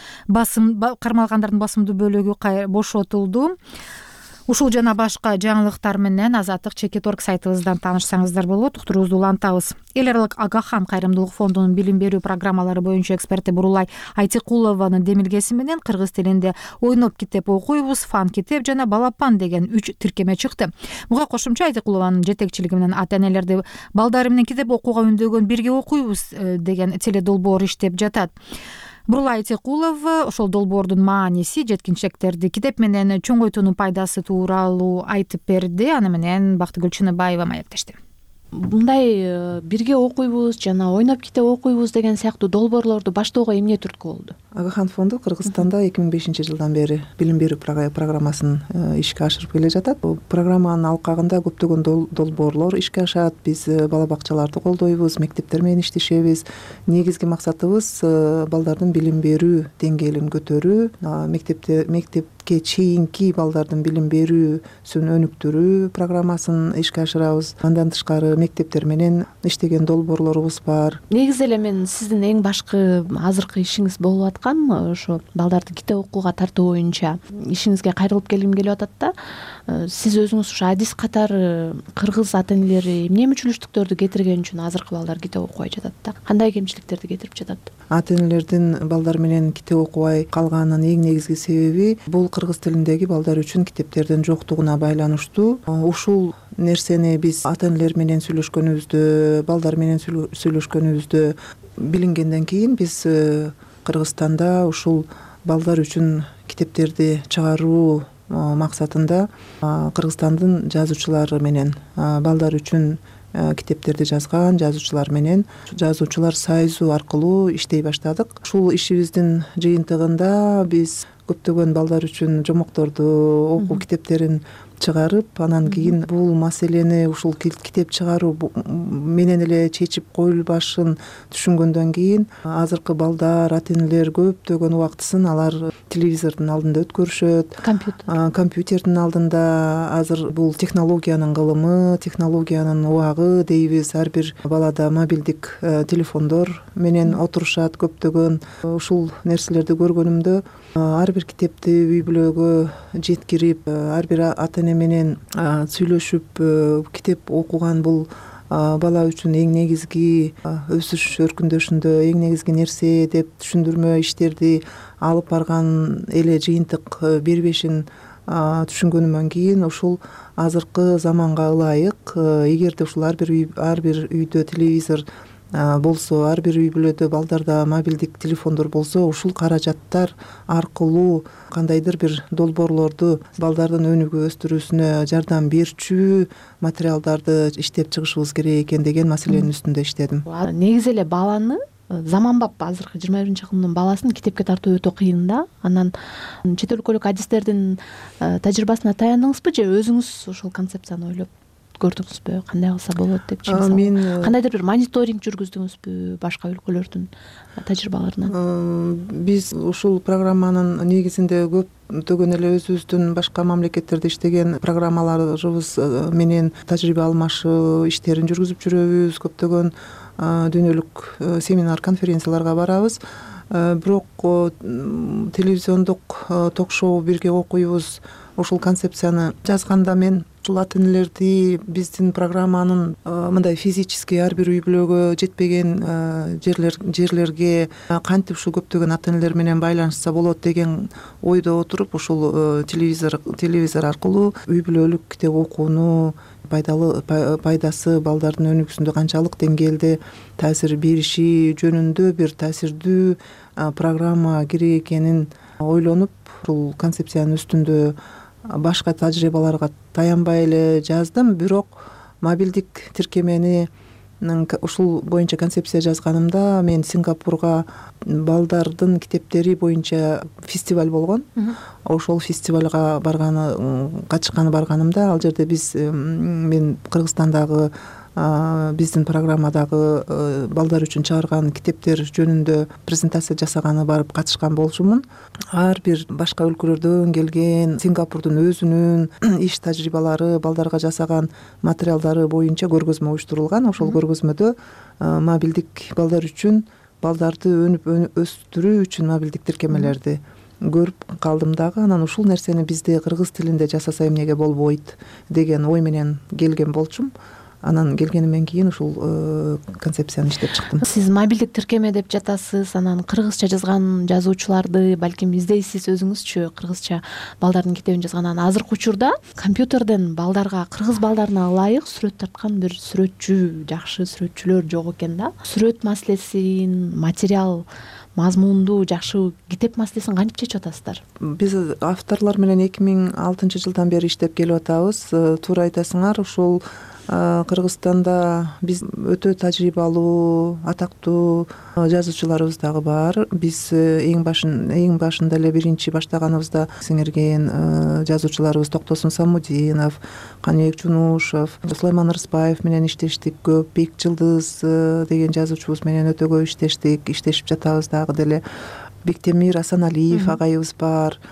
басымдуу бөлүгү бошотулду. Ушул жана башка жаңылыктар менен Азаттык Чекит.орг сайтыбыздан таанышсаңыздар болот. Уктуруубузду улантабыз. Эл аралык Агахан кайрымдуулук фондунун билим берүү программалары боюнча эксперти Бурулай Айтикулованын демилгеси менен кыргыз тилинде ойноп китеп окуйбуз, фан китеп жана балапан деген 3 тиркеме чыкты. Буга кошумча Айтикулованын жетекчилиги менен ата-энелерди балдары менен китеп окууга үндөгөн бирге окуйбуз деген теледолбоор иштеп жатат. Бурулай Айтикулова ошол долбоордун мааниси, жеткинчектерди китеп менен чоңойтуунун пайдасы тууралуу айтып берди. Аны менен Бактыгүл Чыныбаева маектешти. Мындай бирге окуйбуз жана ойноп китеп окуйбуз деген сыяктуу долбоорлорду баштоого эмне түрткү болду? Агахан фонду Кыргызстанда 2005 жылдан бери билим берүү программасын ишке ашырып келе жатат. Бул программанын алкагында көптөгөн долбоорлор ишке ашат. Биз бала бакчаларды колдойбуз, мектептер менен иштешебиз. Негизги максатыбыз балдардын билим берүү деңгээлин көтөрүү, мектепке чейинки балдардын билим берүүсүн өнүктүрүү программасын ишке ашырабыз. Андан тышкары мектептер менен иштеген долбоорлорубуз бар. Негизи эле мен сиздин эң башкы азыркы ишиңиз болуп аткан ошо балдарды китеп окууга тартуу боюнча ишиңизге кайрылып келгим келип атат да. Сиз өзүңүз ушу адис катары кыргыз ата энелери эмне мүчүлүштүктөрдү кетирген үчүн азыркы балдар китеп окубай жатат да? Кандай кемчиликтерди кетирип жатат? Ата энелердин балдар менен китеп окубай калганынын эң негизги себеби бул кыргыз тилиндеги балдар үчүн китептердин жоктугуна байланыштуу. Ушул нерсени биз ата энелер менен сүйлөшкөнүбүздө, балдар менен сүйлөшкөнүбүздө билингенден кийин биз Кыргызстанда ушул балдар үчүн китептерди чыгаруу максатында Кыргызстандын жазуучулары менен балдар үчүн китептерди жазган жазуучулар менен жазуучулар союзу аркылуу иштей баштадык. Ушул ишибиздин жыйынтыгында биз көптөгөн балдар үчүн жомокторду, окуу китептерин чыгарып, анан кийин бул маселени ушул китеп чыгаруу менен эле чечип коюлбашын түшүнгөндөн кийин азыркы балдар, ата энелер көптөгөн убактысын алар телевизордун алдында өткөрүшөт, компьютердин алдында. Азыр бул технологиянын кылымы, технологиянын убагы дейбиз. Ар бир балада мобилдик телефондор менен отурушат көптөгөн. Ушул нерселерди көргөнүмдө ар бир китепти үй бүлөгө жеткирип, ар бир ата эне менен сүйлөшүп китеп окуган бул бала үчүн эң негизги өсүш өркүндөшүндө эң негизги нерсе деп түшүндүрмө иштерди алып барган эле жыйынтык бербешин түшүнгөнүмөн кийин ушул азыркы заманга ылайык, эгерде ушул ар бир үйдө телевизор болсо, ар бир үй бүлөдө балдарда мобилдик телефондор болсо, ушул каражаттар аркылуу кандайдыр бир долбоорлорду балдардын өнүгүү өстүрүүсүнө жардам берчү материалдарды иштеп чыгышыбыз керек экен деген маселенин үстүндө иштедим. Негизи эле баланы заманбап азыркы 21-кылымдын баласын китепке тартуу өтө кыйын да. Анан чет өлкөлүк адистердин тажрыйбасына таяндыңызбы же өзүңүз ошол концепцияны ойлоп көрдүңүзбү? Кандай кылса болот деп мен кандайдыр бир мониторинг жүргүздүңүзбү башка өлкөлөрдүн тажрыйбаларынан? Биз ушул программанын негизинде көптөгөн эле өзүбүздүн башка мамлекеттерде иштеген программаларыбыз менен тажрыйба алмашуу иштерин жүргүзүп жүрөбүз. Көптөгөн дүйнөлүк семинар, конференцияларга барабыз. Бирок телевизиондук ток-шоу бирге окуйбуз. Ушул концепцияны жазганда мен ушул ата энелерди биздин программанын мындай физически ар бир үй бүлөгө жетпеген жерлерге кантип ушул көптөгөн ата энелер менен байланышса болот деген ойдо отуруп ушул телевизор аркылуу үй бүлөлүк китеп окууну пайдасы балдардын өнүгүүсүндө канчалык деңгээлде таасир бериши жөнүндө бир таасирдүү программа керек экенин ойлонуп ушул концепциянын үстүндө башка тажрыйбаларга таянбай эле жаздым. Бирок мобилдик тиркемени ушул боюнча концепция жазганымда мен Сингапурга балдардын китептери боюнча фестиваль болгон. Ошол фестивалга катышканы барганымда ал жерде мен Кыргызстандагы биздин программадагы балдар үчүн чыгарган китептер жөнүндө презентация жасаганы барып катышкан болчумун. Ар бир башка өлкөлөрдөн келген Сингапурдун өзүнүн иш тажрыйбалары, балдарга жасаган материалдары боюнча көргөзмө уюштурулган. Ошол көргөзмөдө мобилдик балдар үчүн, балдарды өнүп өстүрүү үчүн мобилдик тиркемелерди көрүп калдым дагы. Анан ушул нерсени бизде кыргыз тилинде жасаса эмнеге болбойт деген ой менен келген болчум. Анан келгенимден кийин ушул концепцияны иштеп чыктым. Сиз мобилдик тиркеме деп жатасыз, анан кыргызча жазган жазуучуларды балким издейсиз өзүңүзчү, кыргызча балдардын китебин жазган. Анан азыркы учурда компьютерден балдарга, кыргыз балдарына ылайык сүрөт тарткан бир сүрөтчү, жакшы сүрөтчүлөр жок экен да. Сүрөт маселесин, материал мазмунду жакшы китеп маселесин кантип чечип атасыздар? Биз авторлор менен 2006-жылдан бери иштеп келип атабыз. Туура айтасыңар, ушул Кыргызстанда биз өтө тажрыйбалуу, атактуу жазуучуларыбыз дагы бар. Биз эң башында эле биринчи баштаганыбызда сиңирген жазуучуларыбыз Токтосун Самудинов, Каныбек Жунушев, Сулайман Рыспаев менен иштештик көп. Бек Жылдыз деген жазуучубуз менен өтө көп иштештик, иштешип жатабыз дагы деле. Бектемир Асаналиев агайыбыз бар.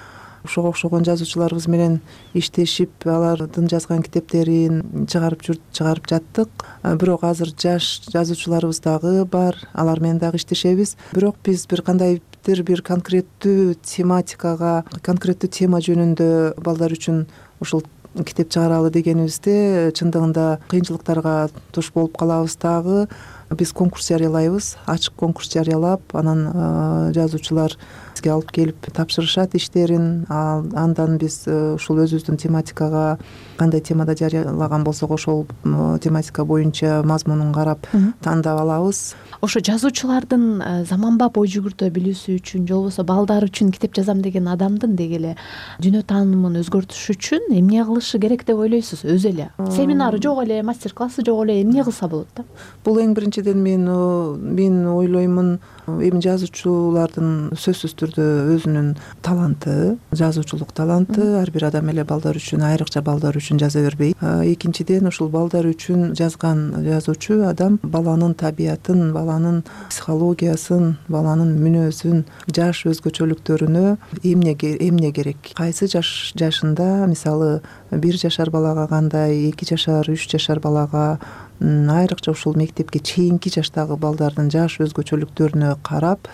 ошого окшогон жазуучуларыбыз менен иштешип алардын жазган китептерин чыгарып жаттык. Бирок азыр жаш жазуучуларыбыз дагы бар, алар менен дагы иштешебиз. Бирок биз бир кандайдыр бир конкреттүү тематикага, конкреттүү тема жөнүндө балдар үчүн ушул китеп чыгаралы дегенибизде чындыгында кыйынчылыктарга туш болуп калабыз. Дагы биз конкурс жарыялайбыз, ачык конкурс жарыялап, анан жазуучулар бизге алып келип тапшырышат иштерин. Андан биз ушул өзүбүздүн тематикага кандай темада жарыялаган болсок ошол тематика боюнча мазмунун карап тандап алабыз. Ошо жазуучулардын заманбап ой жүгүртө билүүсү үчүн же болбосо балдар үчүн китеп жазам деген адамдын деги эле дүйнө таанымын өзгөртүш үчүн эмне кылышы керек деп ойлойсуз? Өзү эле семинары жок эле, мастер классы жок эле, эмне кылса болот да? Бул эң биринчиден мен ойлоймун, эми жазуучулардын сөзсүз түрдө өзүнүн таланты, жазуучулук таланты, ар бир адам эле балдар үчүн, айрыкча балдар үчүн жаза бербейт. Экинчиден ушул балдар үчүн жазган жазуучу адам баланын табиятын, баланын психологиясын, баланын мүнөзүн, жаш өзгөчөлүктөрүнө эмне керек, кайсы жашында, мисалы 1 жашар балага кандай, 2 жашар, 3 жашар балага, айрыкча ушул мектепке чейинки жаштагы балдардын жаш өзгөчөлүктөрүнө карап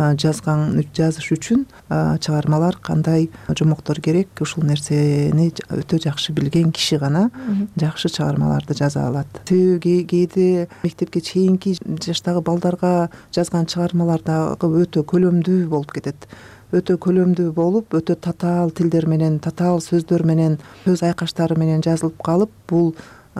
жазыш үчүн чыгармалар кандай жомоктор керек, ушул нерсени өтө жакшы билген киши гана жакшы чыгармаларды жаза алат. Себеби кээде мектепке чейинки жаштагы балдарга жазган чыгармалар дагы өтө көлөмдүү болуп кетет. Өтө көлөмдүү болуп, өтө татаал тилдер менен, татаал сөздөр менен, сөз айкаштары менен жазылып калып, бул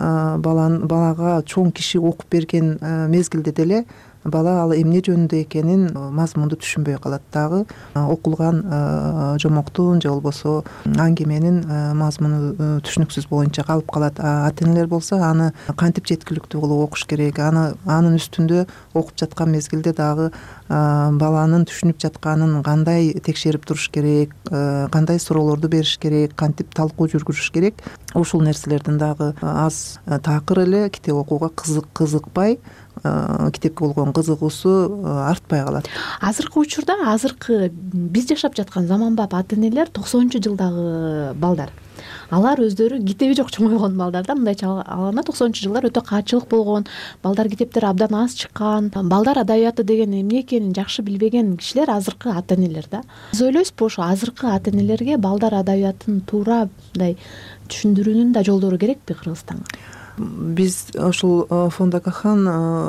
балага чоң киши окуп берген мезгилде деле бала ал эмне жөнүндө экенин мазмунду түшүнбөй калат. Дагы окулган жомоктун же болбосо аңгеменин мазмуну түшүнүксүз боюнча калып калат. Ата-энелер болсо аны кантип жеткиликтүү кылып окуш керек, анын үстүндө окуп жаткан мезгилде дагы баланын түшүнүп жатканын кандай текшерип туруш керек, кандай суроолорду бериш керек, кантип талкуу жүргүзүш керек. Ушул нерселердин дагы аз такыр эле китеп окууга кызыкпай, китепке болгон кызыгуусу артпай калат. Азыркы учурда, биз жашап жаткан заманбап ата-энелер 90-жылдагы балдар. Алар өздөрү китеби жок чоңойгон балдар да, мындайча алганда 90-жылдар өтө каачылык болгон, балдар китептер абдан аз чыккан, балдар адабияты деген эмне экенин жакшы билбеген кишилер азыркы ата-энелер да. Сиз ойлойсузбу, ошо азыркы ата-энелерге балдар адабиятын туура мындай түшүндүрүүнүн да жолдору керекпи Кыргызстанга? Биз ушул фонд Акахан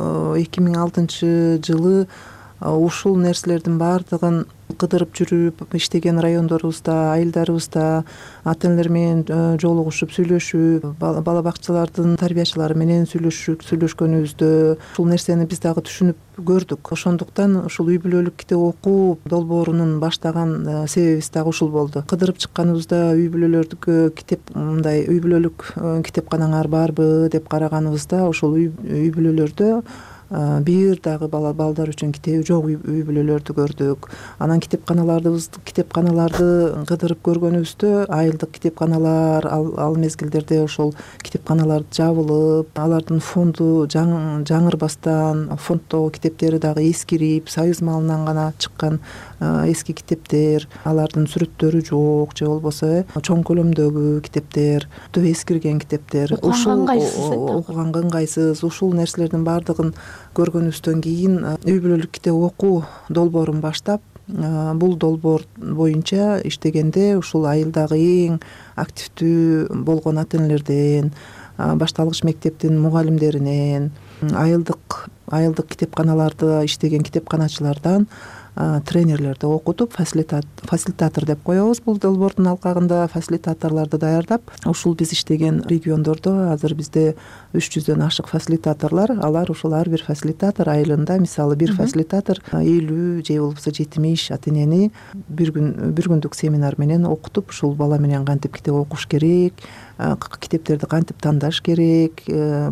2006 жылы ушул нерселердин баардыгын кыдырып жүрүп, иштеген райондорубузда, айылдарыбызда ата-энелер менен жолугушуп, сүйлөшүп, бала бакчалардын тарбиячылары менен сүйлөшкөнүбүздө ушул нерсени биз дагы түшүнүп көрдүк. Ошондуктан ушул үй бүлөлүк китеп окуу долбоорунун баштаган себебибиз дагы ушул болду. Кыдырып чыкканыбызда үй бүлөлөрдүккө үй бүлөлүк китепканаңар барбы деп караганыбызда ушул үй бүлөлөрдө бир дагы балдар үчүн китеби жок үй бүлөлөрдү көрдүк. Анан китепканаларды кыдырып көргөнүбүздө айылдык китепканалар ал мезгилдерде ошол китепканалар жабылып, алардын фонду жаңырбастан, фонддогу китептери дагы эскирип, союз малынан гана чыккан эски китептер, алардын сүрөттөрү жок же болбосо чоң көлөмдөгү китептер, өтө эскирген китептер, окуганга ыңгайсыз, ушул нерселердин баардыгын көргөнүбүздөн кийин үй бүлөлүк китеп окуу долбоорун баштап, бул долбоор боюнча иштегенде ушул айылдагы эң активдүү болгон ата-энелерден, башталгыч мектептин мугалимдеринен, айылдык китепканаларда иштеген китепканачылардан тренерлерди окутуп, фасилитатор деп коебуз. Бул долбоордун алкагында фасилитаторлорду даярдап, ушул биз иштеген региондордо азыр бизде 300дөн ашык фасилитаторлор, алар ушул ар бир фасилитатор айылында, мисалы бир фасилитатор 50 же болбосо 70 ата-энени бир күндүк семинар менен окутуп, ушул бала менен кантип китеп окуш керек, китептерди кантип тандаш керек,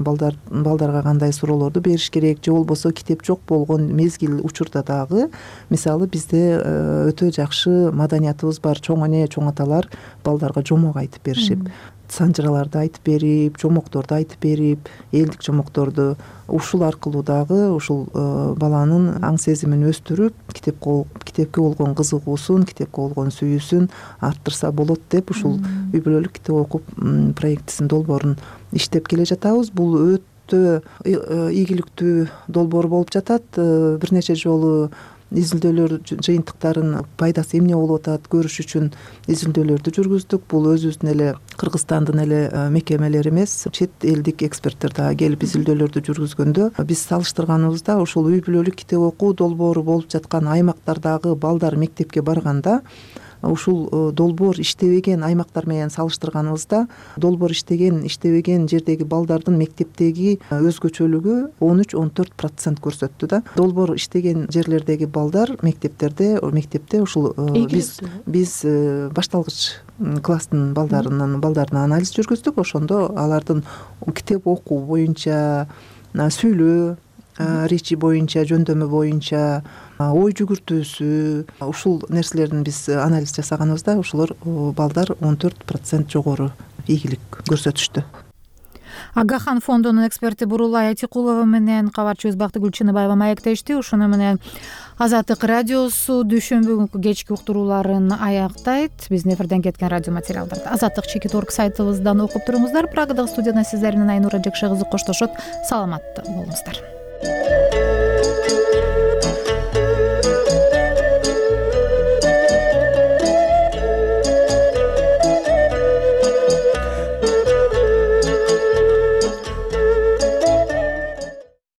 балдарга кандай суроолорду бериш керек, же болбосо китеп жок болгон мезгил учурда дагы мисалы бизде өтө жакшы маданиятыбыз бар. Чоң эне чоң аталар балдарга жомок айтып беришип, санжыраларды айтып берип, жомокторду айтып берип, элдик жомокторду ушул аркылуу дагы ушул баланын аң сезимин өстүрүп, китепке болгон кызыгуусун, китепке болгон сүйүүсүн арттырса болот деп ушул үй бүлөлүк китеп окуп проектисин долбоорун иштеп келе жатабыз. Бул өтө ийгиликтүү долбоор болуп жатат. Бир нече жолу изилдөөлөр жыйынтыктарын пайдасы эмне болуп атат көрүш үчүн изилдөөлөрдү жүргүздүк. Бул өзүбүздүн эле Кыргызстандын эле мекемелери эмес, чет элдик эксперттер да келип изилдөөлөрдү жүргүзгөндө биз салыштырганыбызда ушул үй бүлөлүк китеп окуу долбоору болуп жаткан аймактардагы балдар мектепке барганда ушул долбоор иштебеген аймактар менен салыштырганыбызда долбоор иштебеген жердеги балдардын мектептеги өзгөчөлүгү 13-14% көрсөттү да. Долбоор иштеген жерлердеги балдар мектепте ушул биз башталгыч класстын балдарына анализ жүргүздүк. Ошондо алардын китеп окуу боюнча, сүйлөө речи боюнча, жөндөмү боюнча, ой жүгүртүүсү, ушул нерселерин биз анализ жасаганыбызда ушулар балдар 14% жогору ийгилик көрсөтүштү. Агахан фондунун эксперти Бурулай Атикулова менен кабарчыбыз Бактыгүл Чыныбаева маектешти. Ушуну менен Азаттык радиосу дүйшөмбү күнкү кечки уктурууларын аяктайт. Биздин эфирден кеткен радио материалдарды Азаттык.org сайтыбыздан окуп туруңуздар. Прагадагы студияда сиздер менен Айнура Жекше кызы коштошот. Саламатты болуңуздар.